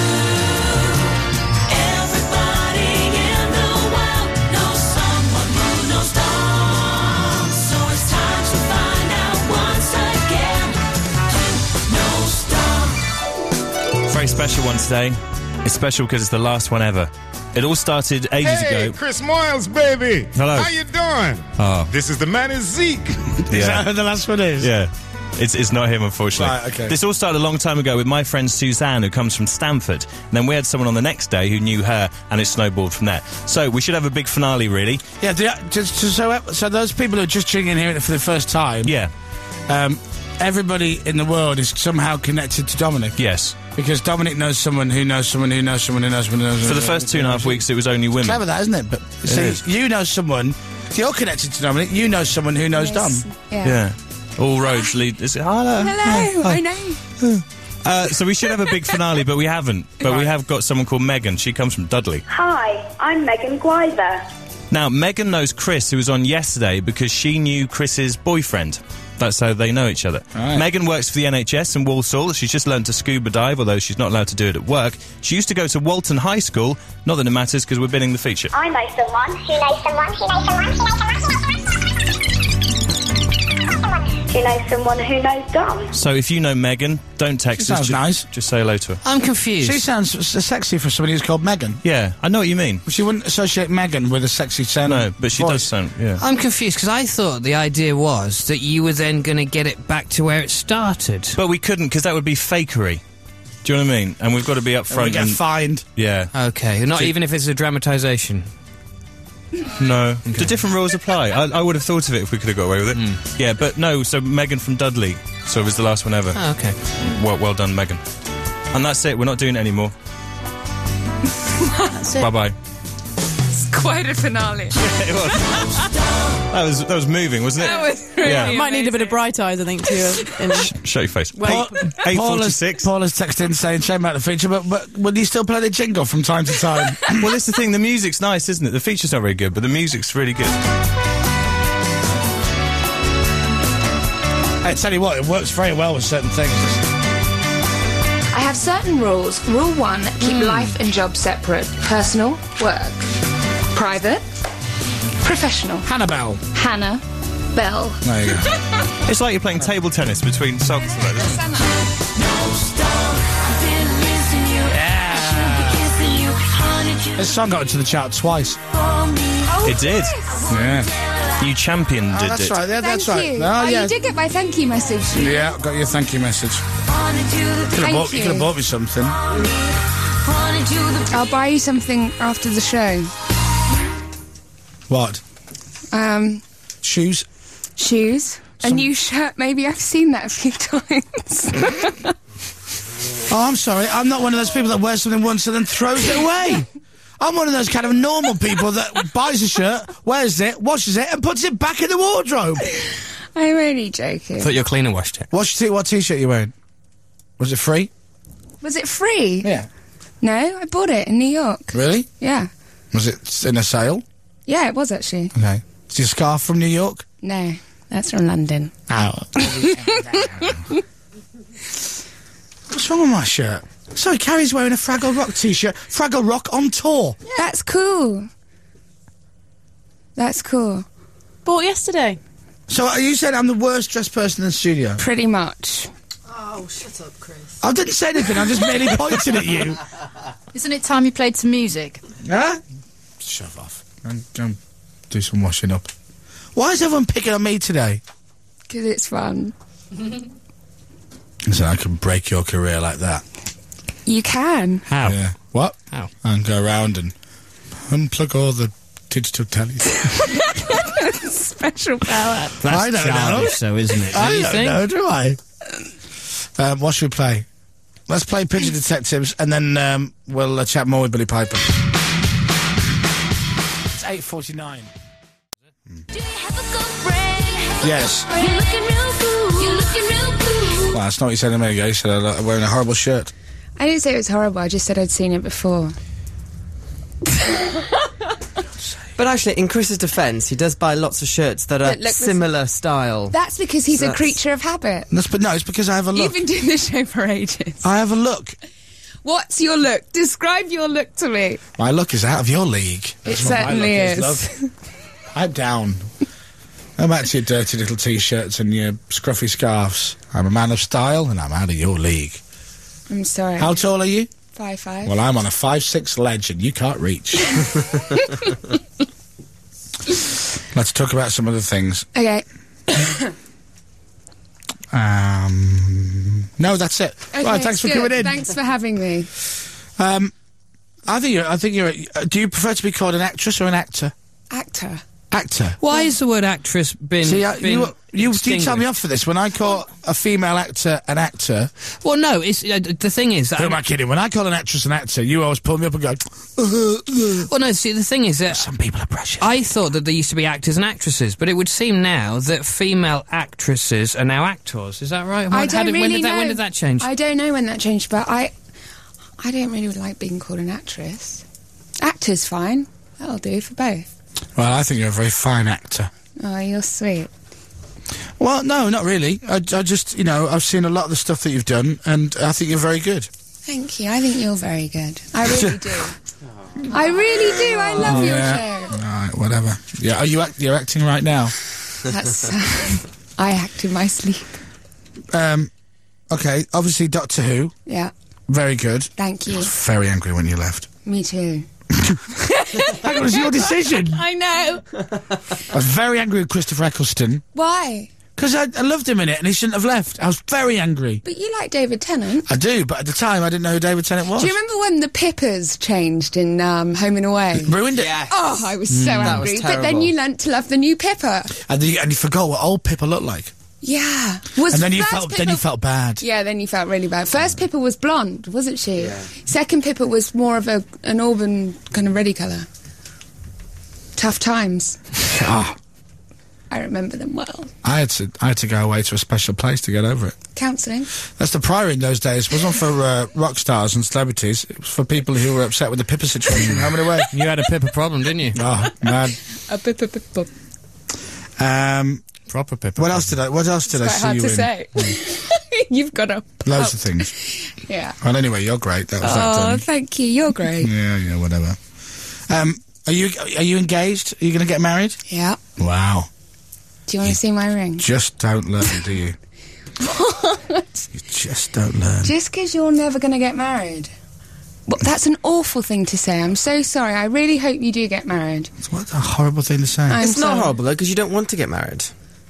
Speaker 4: Everybody in the world knows someone who knows Dom. So it's time to find out once again who knows Dom.
Speaker 8: Very special one today. It's special because it's the last one ever. It all started ages
Speaker 11: Hey,
Speaker 8: ago.
Speaker 11: Chris Moyles, baby.
Speaker 8: Hello.
Speaker 11: How you doing?
Speaker 8: Oh.
Speaker 11: This is the man is Zeke.
Speaker 1: Is that who the last one is?
Speaker 8: Yeah. It's, it's not him, unfortunately.
Speaker 1: Right, okay.
Speaker 8: This all started a long time ago with my friend Suzanne, who comes from Stamford. And then we had someone on the next day who knew her, and it snowballed from there. So we should have a big finale, really.
Speaker 1: Yeah, the, just, just so, so those people who are just tuning in here for the first time,
Speaker 8: Yeah.
Speaker 1: um, everybody in the world is somehow connected to Dominic.
Speaker 8: Yes.
Speaker 1: Because Dominic knows someone who knows someone who knows someone who knows someone who knows
Speaker 8: For
Speaker 1: someone.
Speaker 8: the first two and a half weeks, it was only women.
Speaker 1: Clever that, isn't it? But see,
Speaker 8: is.
Speaker 1: you know someone, you're connected to Dominic, you know someone who knows
Speaker 3: Yes.
Speaker 1: Dom.
Speaker 3: Yeah.
Speaker 8: Yeah. All roads lead... Is it, hello.
Speaker 3: Hello, I know.
Speaker 8: Uh, so we should have a big finale, but we haven't. But we have got someone called Megan. She comes from Dudley.
Speaker 12: Hi, I'm Megan Gwyther.
Speaker 8: Now, Megan knows Chris, who was on yesterday, because she knew Chris's boyfriend. That's how they know each other.
Speaker 1: Right.
Speaker 8: Megan works for the N H S in Walsall. She's just learned to scuba dive, although she's not allowed to do it at work. She used to go to Walton High School. Not that it matters, because we're bidding the feature.
Speaker 12: I know someone who knows someone who knows someone who knows someone who knows someone who knows Dom.
Speaker 8: So if you know Megan, don't text
Speaker 1: She
Speaker 8: us.
Speaker 1: sounds
Speaker 8: ju-
Speaker 1: nice.
Speaker 8: Just say hello to her.
Speaker 2: I'm confused.
Speaker 1: She sounds s- sexy for somebody who's called Megan.
Speaker 8: Yeah, I know what you mean.
Speaker 1: She wouldn't associate Megan with a sexy sound.
Speaker 8: No, but she
Speaker 1: voice.
Speaker 8: does sound... Yeah.
Speaker 2: I'm confused because I thought the idea was that you were then going to get it back to where it started.
Speaker 8: But we couldn't, because that would be fakery. Do you know what I mean? And we've got to be up
Speaker 1: And we
Speaker 8: front
Speaker 1: get
Speaker 8: and...
Speaker 1: fined.
Speaker 8: Yeah.
Speaker 2: Okay, not
Speaker 8: See-
Speaker 2: even if it's a dramatisation.
Speaker 8: No. Do different rules apply? I, I would have thought of it if we could have got away with it. Yeah, but no, so Megan from Dudley. So it was the last one ever.
Speaker 2: Oh, okay.
Speaker 8: Well, well done, Megan. And that's it. We're not doing it anymore.
Speaker 3: That's it.
Speaker 8: Bye-bye.
Speaker 3: It's quite a finale.
Speaker 8: It was. That was that was moving, wasn't it?
Speaker 3: That was really
Speaker 8: Yeah.
Speaker 3: amazing.
Speaker 13: Might need a bit of bright eyes, I think, too. In
Speaker 8: Show your face.
Speaker 13: Well,
Speaker 8: eight
Speaker 1: Paul has,
Speaker 8: forty-six.
Speaker 1: Paul has texted in saying shame about the feature, but, but would you still play the jingle from time to time?
Speaker 8: Well, that's the thing. The music's nice, isn't it? The feature's not very good, but the music's really good.
Speaker 1: I tell you what, it works very well with certain things.
Speaker 5: I have certain rules. Rule one, keep life and job separate. Personal, work. Private, professional.
Speaker 1: Hannibal.
Speaker 5: Hannah, Bell.
Speaker 1: There you go.
Speaker 8: It's like you're playing table tennis between songs. Like this.
Speaker 1: This song got into the chart twice.
Speaker 8: It did.
Speaker 1: Yeah.
Speaker 8: You championed
Speaker 1: Oh,
Speaker 8: it.
Speaker 1: that's right. Yeah, that's
Speaker 3: Thank
Speaker 1: right.
Speaker 3: you.
Speaker 1: Oh,
Speaker 3: oh,
Speaker 1: yeah.
Speaker 3: you did get my thank you message.
Speaker 1: Yeah, got your thank you message. Could have
Speaker 3: Thank
Speaker 1: bought, you
Speaker 3: you.
Speaker 1: could have bought me something.
Speaker 3: I'll buy you something after the show.
Speaker 1: What?
Speaker 3: Um,
Speaker 1: Shoes?
Speaker 3: shoes. A new shirt, maybe. I've seen that a few times.
Speaker 1: Oh, I'm sorry. I'm not one of those people that wears something once and then throws it away. I'm one of those kind of normal people that buys a shirt, wears it, washes it, and puts it back in the wardrobe.
Speaker 3: I'm only joking.
Speaker 2: I thought your cleaner washed it.
Speaker 1: What's your t- what t-shirt you wearing? Was it free?
Speaker 3: Was it free?
Speaker 1: Yeah.
Speaker 3: No, I bought it in New York.
Speaker 1: Really?
Speaker 3: Yeah.
Speaker 1: Was it in a sale?
Speaker 3: Yeah, it was actually.
Speaker 1: Okay. Is your scarf from New York?
Speaker 3: No, that's from London.
Speaker 1: Oh. What's wrong with my shirt? Sorry, Carrie's wearing a Fraggle Rock t-shirt. Fraggle Rock on tour.
Speaker 5: That's cool. That's cool.
Speaker 13: Bought yesterday.
Speaker 1: So are you saying I'm the worst dressed person in the studio?
Speaker 5: Pretty much.
Speaker 7: Oh, shut up, Chris.
Speaker 1: I didn't say anything, I just merely pointed at you.
Speaker 7: Isn't it time you played some music?
Speaker 1: Huh? Shove off. And go and do some washing up. Why is everyone picking on me today?
Speaker 5: Because it's fun.
Speaker 1: So I can break your career like that.
Speaker 5: You can.
Speaker 2: How?
Speaker 1: Yeah. What?
Speaker 2: How?
Speaker 1: And go around and unplug all the digital tellies.
Speaker 5: Special power.
Speaker 2: That's
Speaker 1: I don't
Speaker 2: childish,
Speaker 1: know.
Speaker 2: though, isn't it? Do
Speaker 1: I
Speaker 2: you
Speaker 1: don't
Speaker 2: think?
Speaker 1: know, do I? Um, what should we play? Let's play Pigeon Detectives, and then um, we'll uh, chat more with Billy Piper. It's eight forty-nine. Yes.
Speaker 4: You're looking real cool. You're looking real cool.
Speaker 1: Well, that's not what you said a minute ago. You said I'm wearing a horrible shirt.
Speaker 5: I didn't say it was horrible, I just said I'd seen it before.
Speaker 6: But actually, in Chris's defence, he does buy lots of shirts that are
Speaker 5: That look the s-
Speaker 6: similar style.
Speaker 5: That's because he's
Speaker 6: So
Speaker 5: a
Speaker 6: that's-
Speaker 5: creature of habit.
Speaker 1: That's, but no, it's because I have a look.
Speaker 5: You've been doing this show for ages.
Speaker 1: I have a look.
Speaker 5: What's your look? Describe your look to me.
Speaker 1: My look is out of your league.
Speaker 5: It
Speaker 1: That's what my
Speaker 5: certainly
Speaker 1: look
Speaker 5: is.
Speaker 1: love. I'm down. I'm back to your dirty little t-shirts and your scruffy scarves. I'm a man of style, and I'm out of your league.
Speaker 5: I'm sorry.
Speaker 1: How tall are you?
Speaker 5: Five five.
Speaker 1: Well, I'm on a five six ledge, and you can't reach. Let's talk about some other things.
Speaker 5: Okay.
Speaker 1: Um, no, that's it.
Speaker 5: Okay,
Speaker 1: Right, thanks for
Speaker 5: good.
Speaker 1: coming in.
Speaker 5: Thanks for having me.
Speaker 1: Um, I think you're. I think you're. Uh, do you prefer to be called an actress or an actor?
Speaker 5: Actor.
Speaker 1: Actor.
Speaker 2: Why has the word actress been?
Speaker 1: See, uh,
Speaker 2: been
Speaker 1: you, you, you tell me
Speaker 2: extinguished?
Speaker 1: off for this. When I call a female actor an actor,
Speaker 2: Well, no. It's uh, the thing is.
Speaker 1: who am I kidding? When I call an actress an actor, you always pull me up and go.
Speaker 2: Well, no. See, the thing is that
Speaker 1: Some people are precious.
Speaker 2: I thought that there used to be actors and actresses, but it would seem now that female actresses are now actors. Is that right?
Speaker 5: I
Speaker 2: How
Speaker 5: don't
Speaker 2: did,
Speaker 5: really
Speaker 2: when did that
Speaker 5: know.
Speaker 2: when did that change?
Speaker 5: I don't know when that changed, but I, I don't really like being called an actress. Actor's fine. That'll do for both.
Speaker 1: Well, I think you're a very fine actor.
Speaker 5: Oh, you're sweet.
Speaker 1: Well, no, not really. I, I just, you know, I've seen a lot of the stuff that you've done, and I think you're very good.
Speaker 5: Thank you. I think you're very good. I really do. I really do. I love your
Speaker 1: Yeah.
Speaker 5: show.
Speaker 1: All right, whatever. Yeah, are you act- you're acting right now?
Speaker 5: That's. I act in my sleep.
Speaker 1: Um, okay, obviously Doctor Who,
Speaker 5: Yeah.
Speaker 1: very good.
Speaker 5: Thank you.
Speaker 1: I was very angry when you left.
Speaker 5: Me too.
Speaker 1: That was your decision.
Speaker 5: I know.
Speaker 1: I was very angry with Christopher Eccleston,
Speaker 5: Why?
Speaker 1: because I, I loved him in it, and he shouldn't have left. I was very angry.
Speaker 5: But you like David Tennant.
Speaker 1: I do, but at the time I didn't know who David Tennant was.
Speaker 5: Do you remember when the Pippers changed in um, Home and Away?
Speaker 1: Ruined it.
Speaker 5: Oh, I was so
Speaker 6: That was
Speaker 5: angry. But then
Speaker 6: terrible.
Speaker 5: you learnt to love the new Pippa.
Speaker 1: And, you, and you forgot what old Pippa looked like.
Speaker 5: Yeah. Was
Speaker 1: And then you
Speaker 5: first
Speaker 1: felt
Speaker 5: Pippa-
Speaker 1: then you felt bad.
Speaker 5: Yeah, then you felt really bad. First Pippa was blonde, wasn't she? Second Pippa was more of a an auburn kind of reddy colour. Tough times.
Speaker 1: Ah,
Speaker 5: I remember them well.
Speaker 1: I had to I had to go away to a special place to get over it.
Speaker 5: Counselling.
Speaker 1: That's the Priory in those days. It wasn't for uh, rock stars and celebrities. It was for people who were upset with the Pippa situation. How many way?
Speaker 2: You had a Pippa problem, didn't you?
Speaker 1: Oh, man.
Speaker 5: A Pippa Pippa.
Speaker 1: Um,
Speaker 2: Proper Pippa.
Speaker 1: what else did I? What else did I
Speaker 5: Quite
Speaker 1: see
Speaker 5: hard
Speaker 1: you
Speaker 5: to
Speaker 1: in?
Speaker 5: say. You've got a
Speaker 1: Loads of things.
Speaker 5: Yeah.
Speaker 1: Well, anyway, you're great. That was that
Speaker 5: Oh,
Speaker 1: done.
Speaker 5: thank you. You're great.
Speaker 1: Yeah, yeah, whatever. Um, are you are you engaged? Are you going to get married?
Speaker 5: Yeah.
Speaker 1: Wow.
Speaker 5: Do you want to see my ring?
Speaker 1: Just don't learn, do you?
Speaker 5: What?
Speaker 1: You just don't learn.
Speaker 5: Just because you're never going to get married. Well, that's an awful thing to say. I'm so sorry. I really hope you do get married.
Speaker 1: What a horrible thing to say.
Speaker 5: I'm
Speaker 6: It's not
Speaker 5: sorry.
Speaker 6: horrible, though, because you don't want to get married.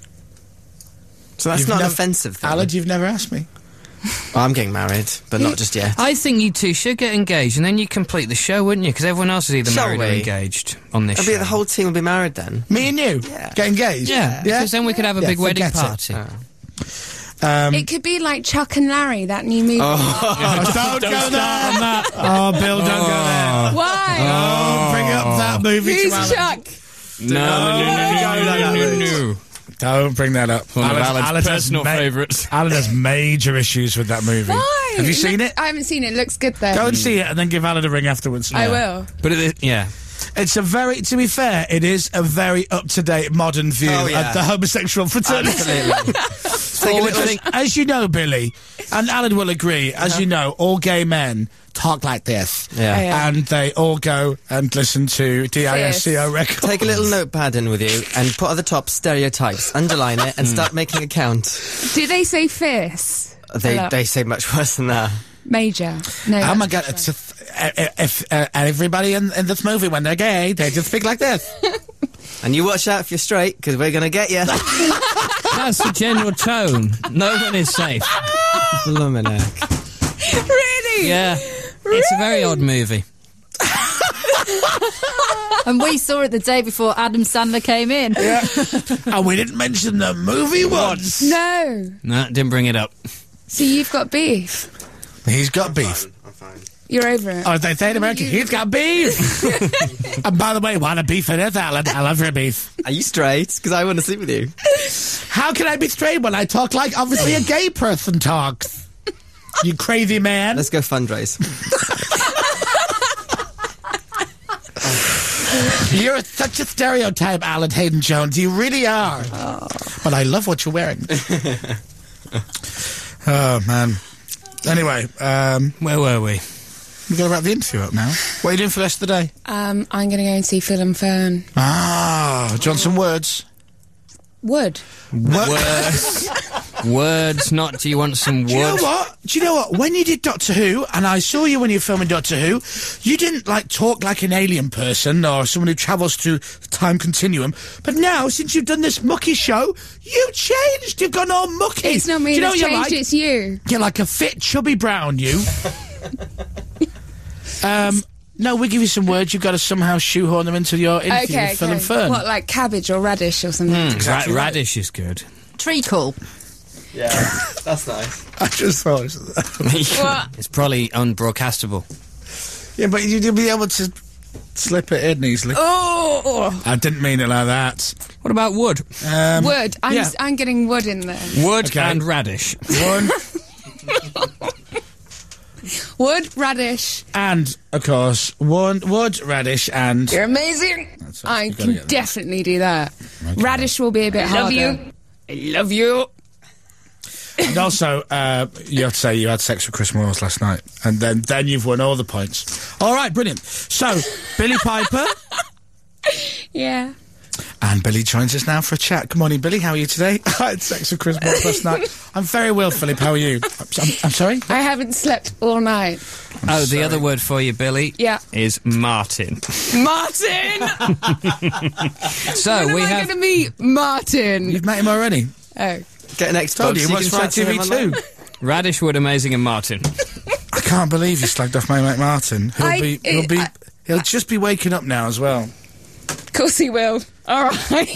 Speaker 6: So that's
Speaker 1: You've
Speaker 6: not an
Speaker 1: never-
Speaker 6: offensive thing.
Speaker 1: Alad, you've never asked me.
Speaker 6: Oh, I'm getting married, but not just yet.
Speaker 2: I think you two should get engaged, and then you complete the show, wouldn't you? Because everyone else is either
Speaker 6: Shall
Speaker 2: married or
Speaker 6: we?
Speaker 2: engaged on this
Speaker 6: I'll
Speaker 2: show.
Speaker 6: be, the whole team will be married then.
Speaker 1: Me and you?
Speaker 6: Yeah.
Speaker 1: Get engaged?
Speaker 2: Yeah,
Speaker 1: Yeah?
Speaker 2: because then we could have a
Speaker 1: Yeah,
Speaker 2: big wedding
Speaker 1: forget it.
Speaker 2: party.
Speaker 1: Um,
Speaker 5: It could be like Chuck and Larry, that new movie.
Speaker 1: oh, don't go there. Oh, Bill, don't go there.
Speaker 5: Why?
Speaker 1: Oh, bring up that movie
Speaker 5: Who's
Speaker 1: to Alan.
Speaker 5: Chuck?
Speaker 2: No, no, no, no, no, no, no, no.
Speaker 1: Don't bring that up.
Speaker 2: One of
Speaker 1: Alan-
Speaker 2: Alan's
Speaker 1: Alan has
Speaker 2: personal
Speaker 1: ma-
Speaker 2: favourites.
Speaker 1: Alan has major issues with that movie.
Speaker 5: Why?
Speaker 1: Have you seen
Speaker 5: looks-
Speaker 1: it?
Speaker 5: I haven't seen it. It looks good though.
Speaker 1: Go and see it and then give Alan a ring afterwards.
Speaker 5: I will.
Speaker 2: But it is, yeah.
Speaker 1: It's a very, to be fair, it is a very up-to-date modern view
Speaker 6: Oh, yeah.
Speaker 1: of the homosexual fraternity.
Speaker 6: Absolutely.
Speaker 2: forward
Speaker 1: as,
Speaker 2: think.
Speaker 1: as you know, Billy, and Alan will agree, as you know, all gay men talk like this.
Speaker 6: Yeah.
Speaker 3: Oh, yeah.
Speaker 1: And they all go and listen to D I S C O records.
Speaker 6: Take a little notepad in with you and put at the top stereotypes, underline it, and start making a count.
Speaker 3: Do they say fierce?
Speaker 6: They
Speaker 3: Hello.
Speaker 6: they say much worse than that.
Speaker 3: Major. No.
Speaker 1: Oh my
Speaker 3: that's
Speaker 1: god, it's a th- uh, if uh, everybody in, in this movie, when they're gay, they just speak like this.
Speaker 6: And you watch out if you're straight, because we're going to get you.
Speaker 2: That's the general tone. No one is safe.
Speaker 6: Blumenack.
Speaker 3: Really?
Speaker 2: Yeah. It's a very odd movie.
Speaker 7: And we saw it the day before Adam Sandler came in.
Speaker 1: Yeah. And we didn't mention the movie once.
Speaker 3: No.
Speaker 2: No, didn't bring it up.
Speaker 3: So you've got beef.
Speaker 1: He's got beef.
Speaker 6: I'm fine.
Speaker 3: You're over it.
Speaker 1: Oh, they say in America, he's got beef. And by the way, what a beef it is, Alan. I love your beef.
Speaker 6: Are you straight? Because I want to sleep with you.
Speaker 1: How can I be straight when I talk like obviously a gay person talks? You crazy man.
Speaker 6: Let's go fundraise.
Speaker 1: You're such a stereotype, Alan Hayden Jones. You really are. Oh. But I love what you're wearing. Oh, man. Anyway, um,
Speaker 2: where were we?
Speaker 1: We've got to wrap the interview up now. What are you doing for the rest of the day?
Speaker 3: Um, I'm going to go and see Phil and Fern.
Speaker 1: Ah, do you want some words?
Speaker 3: Wood.
Speaker 2: Words. Words, not do you want some wood?
Speaker 1: Do you know what? Do you know what? When you did Doctor Who, and I saw you when you were filming Doctor Who, you didn't, like, talk like an alien person or someone who travels through the time continuum. But now, since you've done this mucky show, you changed. You've gone all mucky.
Speaker 3: It's not me
Speaker 1: Do you know
Speaker 3: that's
Speaker 1: what you're
Speaker 3: changed,
Speaker 1: like?
Speaker 3: it's you.
Speaker 1: You're like a fit, chubby brown, you. um... No, we give you some words. You've got to somehow shoehorn them into your interview
Speaker 3: Okay,
Speaker 1: with Phil
Speaker 3: okay.
Speaker 1: and Fern.
Speaker 3: What, like cabbage or radish or something?
Speaker 2: Mm,
Speaker 1: Exactly
Speaker 2: ra-
Speaker 1: right.
Speaker 2: Radish is good.
Speaker 7: Treacle.
Speaker 6: Yeah, that's nice.
Speaker 1: I just thought...
Speaker 3: What?
Speaker 2: It's probably unbroadcastable.
Speaker 1: Yeah, but you'd be able to slip it in easily.
Speaker 3: Oh!
Speaker 1: I didn't mean it like that.
Speaker 2: What about wood?
Speaker 1: Um,
Speaker 3: Wood. I'm,
Speaker 1: yeah.
Speaker 3: s- I'm getting wood in there.
Speaker 2: Wood
Speaker 1: Okay.
Speaker 2: and radish.
Speaker 1: One,
Speaker 3: Wood, radish.
Speaker 1: and, of course, one wood, radish, and...
Speaker 3: You're amazing.
Speaker 1: That's-
Speaker 3: I
Speaker 1: you've gotta
Speaker 3: can
Speaker 1: get that.
Speaker 3: definitely do that.
Speaker 1: Okay.
Speaker 3: Radish will be a bit
Speaker 7: I love
Speaker 3: harder.
Speaker 7: you.
Speaker 3: I love you.
Speaker 1: And also, uh, you have to say you had sex with Chris Moores last night. And then, then you've won all the points. All right, brilliant. So, Billy Piper...
Speaker 3: Yeah.
Speaker 1: And Billy joins us now for a chat. Good morning, Billy. How are you today? I had sex with Chris Moores last night. I'm very well, Philip. How are you? I'm, I'm, I'm sorry?
Speaker 3: I haven't slept all night.
Speaker 2: Oh, the other word for you, Billy,
Speaker 3: Yeah.
Speaker 2: is Martin.
Speaker 3: Martin!
Speaker 2: So
Speaker 3: when
Speaker 2: we
Speaker 3: am I
Speaker 2: have.
Speaker 3: going to meet Martin?
Speaker 1: You've met him already?
Speaker 3: Oh.
Speaker 6: Get an Xbox.
Speaker 1: Told you,
Speaker 6: so
Speaker 1: he watched
Speaker 6: can
Speaker 1: Fry
Speaker 6: chat to
Speaker 1: T V
Speaker 6: him
Speaker 1: too.
Speaker 6: online.
Speaker 2: Radish, Wood, Amazing, and Martin.
Speaker 1: I can't believe you slagged off my mate Martin. He'll
Speaker 3: I-
Speaker 1: be... He'll be...
Speaker 3: I-
Speaker 1: He'll just be waking up now as well.
Speaker 3: Of course he will. All right.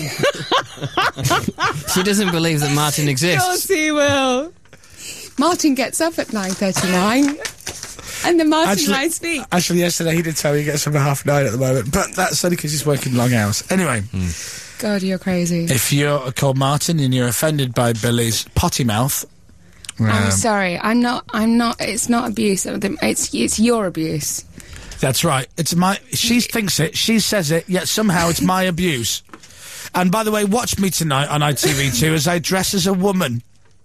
Speaker 2: She doesn't believe that Martin
Speaker 3: Of
Speaker 2: exists.
Speaker 3: course he will. Martin gets up at nine thirty-nine. And then Martin and I speak.
Speaker 1: Actually, yesterday he did tell me he gets up at half nine at the moment, but that's only because he's working long hours. Anyway,
Speaker 3: God, you're crazy.
Speaker 1: if you're called Martin and you're offended by Billy's potty mouth,
Speaker 3: I'm
Speaker 1: um,
Speaker 3: sorry. I'm not. I'm not. It's not abuse. It's it's your abuse.
Speaker 1: that's right. It's my. She thinks it. She says it. Yet somehow it's my abuse. And by the way, watch me tonight on I T V two as I dress as a woman.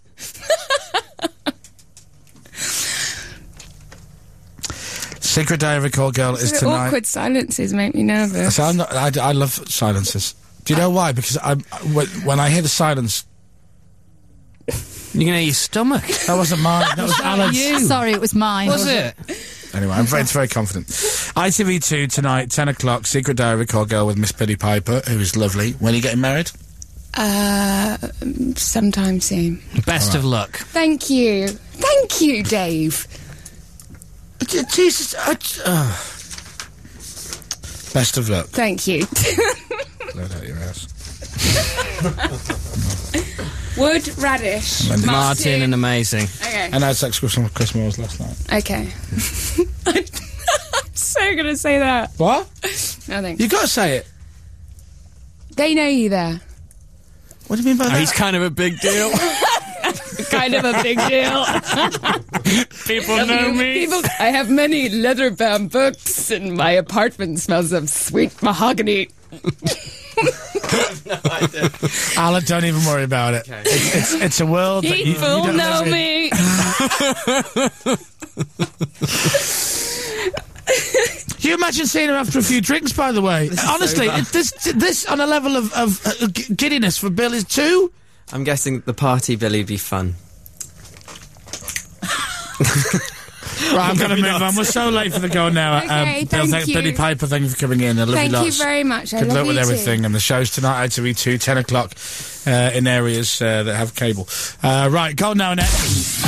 Speaker 1: Secret Diary of a Call Girl is
Speaker 3: The
Speaker 1: tonight.
Speaker 3: awkward silences make me nervous.
Speaker 1: So I'm not, I, I love silences. Do you know why? Because I, when, when I hear the silence,
Speaker 2: You can hear your stomach.
Speaker 1: that wasn't mine. That was Alan's.
Speaker 7: You. Sorry, it was mine.
Speaker 2: Was it?
Speaker 1: Anyway, I'm very, it's very confident. I T V two tonight, ten o'clock. Secret Diary of a Call Girl with Miss Billy Piper, who is lovely. When are you getting married?
Speaker 3: Uh, sometime soon.
Speaker 2: Best of luck.
Speaker 3: Thank you. Thank you, Dave.
Speaker 1: Jesus. I, uh. Best of luck.
Speaker 3: Thank you.
Speaker 1: Load out your ass.
Speaker 3: Wood, radish,
Speaker 1: Martin.
Speaker 2: Martin and Amazing.
Speaker 3: Okay.
Speaker 1: And I had sex with some of Chris Moores last night.
Speaker 3: Okay. I'm so gonna say that.
Speaker 1: What?
Speaker 3: Nothing.
Speaker 1: You got to say it.
Speaker 3: They know you there.
Speaker 1: What do you mean by
Speaker 2: Oh,
Speaker 1: that?
Speaker 2: he's kind of a big deal.
Speaker 3: Kind of a big deal.
Speaker 2: People know me.
Speaker 3: People, I have many leather-bound books, and my apartment smells of sweet mahogany.
Speaker 6: No, I don't.
Speaker 1: Alan, don't even worry about it.
Speaker 6: Okay.
Speaker 1: It's, it's, it's a world that you, you
Speaker 3: People
Speaker 1: don't
Speaker 3: know
Speaker 1: live in.
Speaker 3: me.
Speaker 1: Can you imagine seeing her after a few drinks, by the way? Honestly,
Speaker 6: so
Speaker 1: it, this this on a level of, of uh, g- giddiness for Bill is two.
Speaker 6: I'm guessing the party Billy would be fun.
Speaker 1: Right, I'm going to move on. We're so late for the go now.
Speaker 5: Okay,
Speaker 1: um, Bill,
Speaker 5: thank
Speaker 1: thank
Speaker 5: you.
Speaker 1: Billy Piper, thank you for coming in. I love
Speaker 5: Thank
Speaker 1: you
Speaker 5: you
Speaker 1: lots.
Speaker 5: very much. I
Speaker 1: Good
Speaker 5: love
Speaker 1: luck with
Speaker 5: you
Speaker 1: everything.
Speaker 5: too.
Speaker 1: And the show's tonight, I T V two, ten o'clock uh, in areas uh, that have cable. Uh, right, go now, Annette.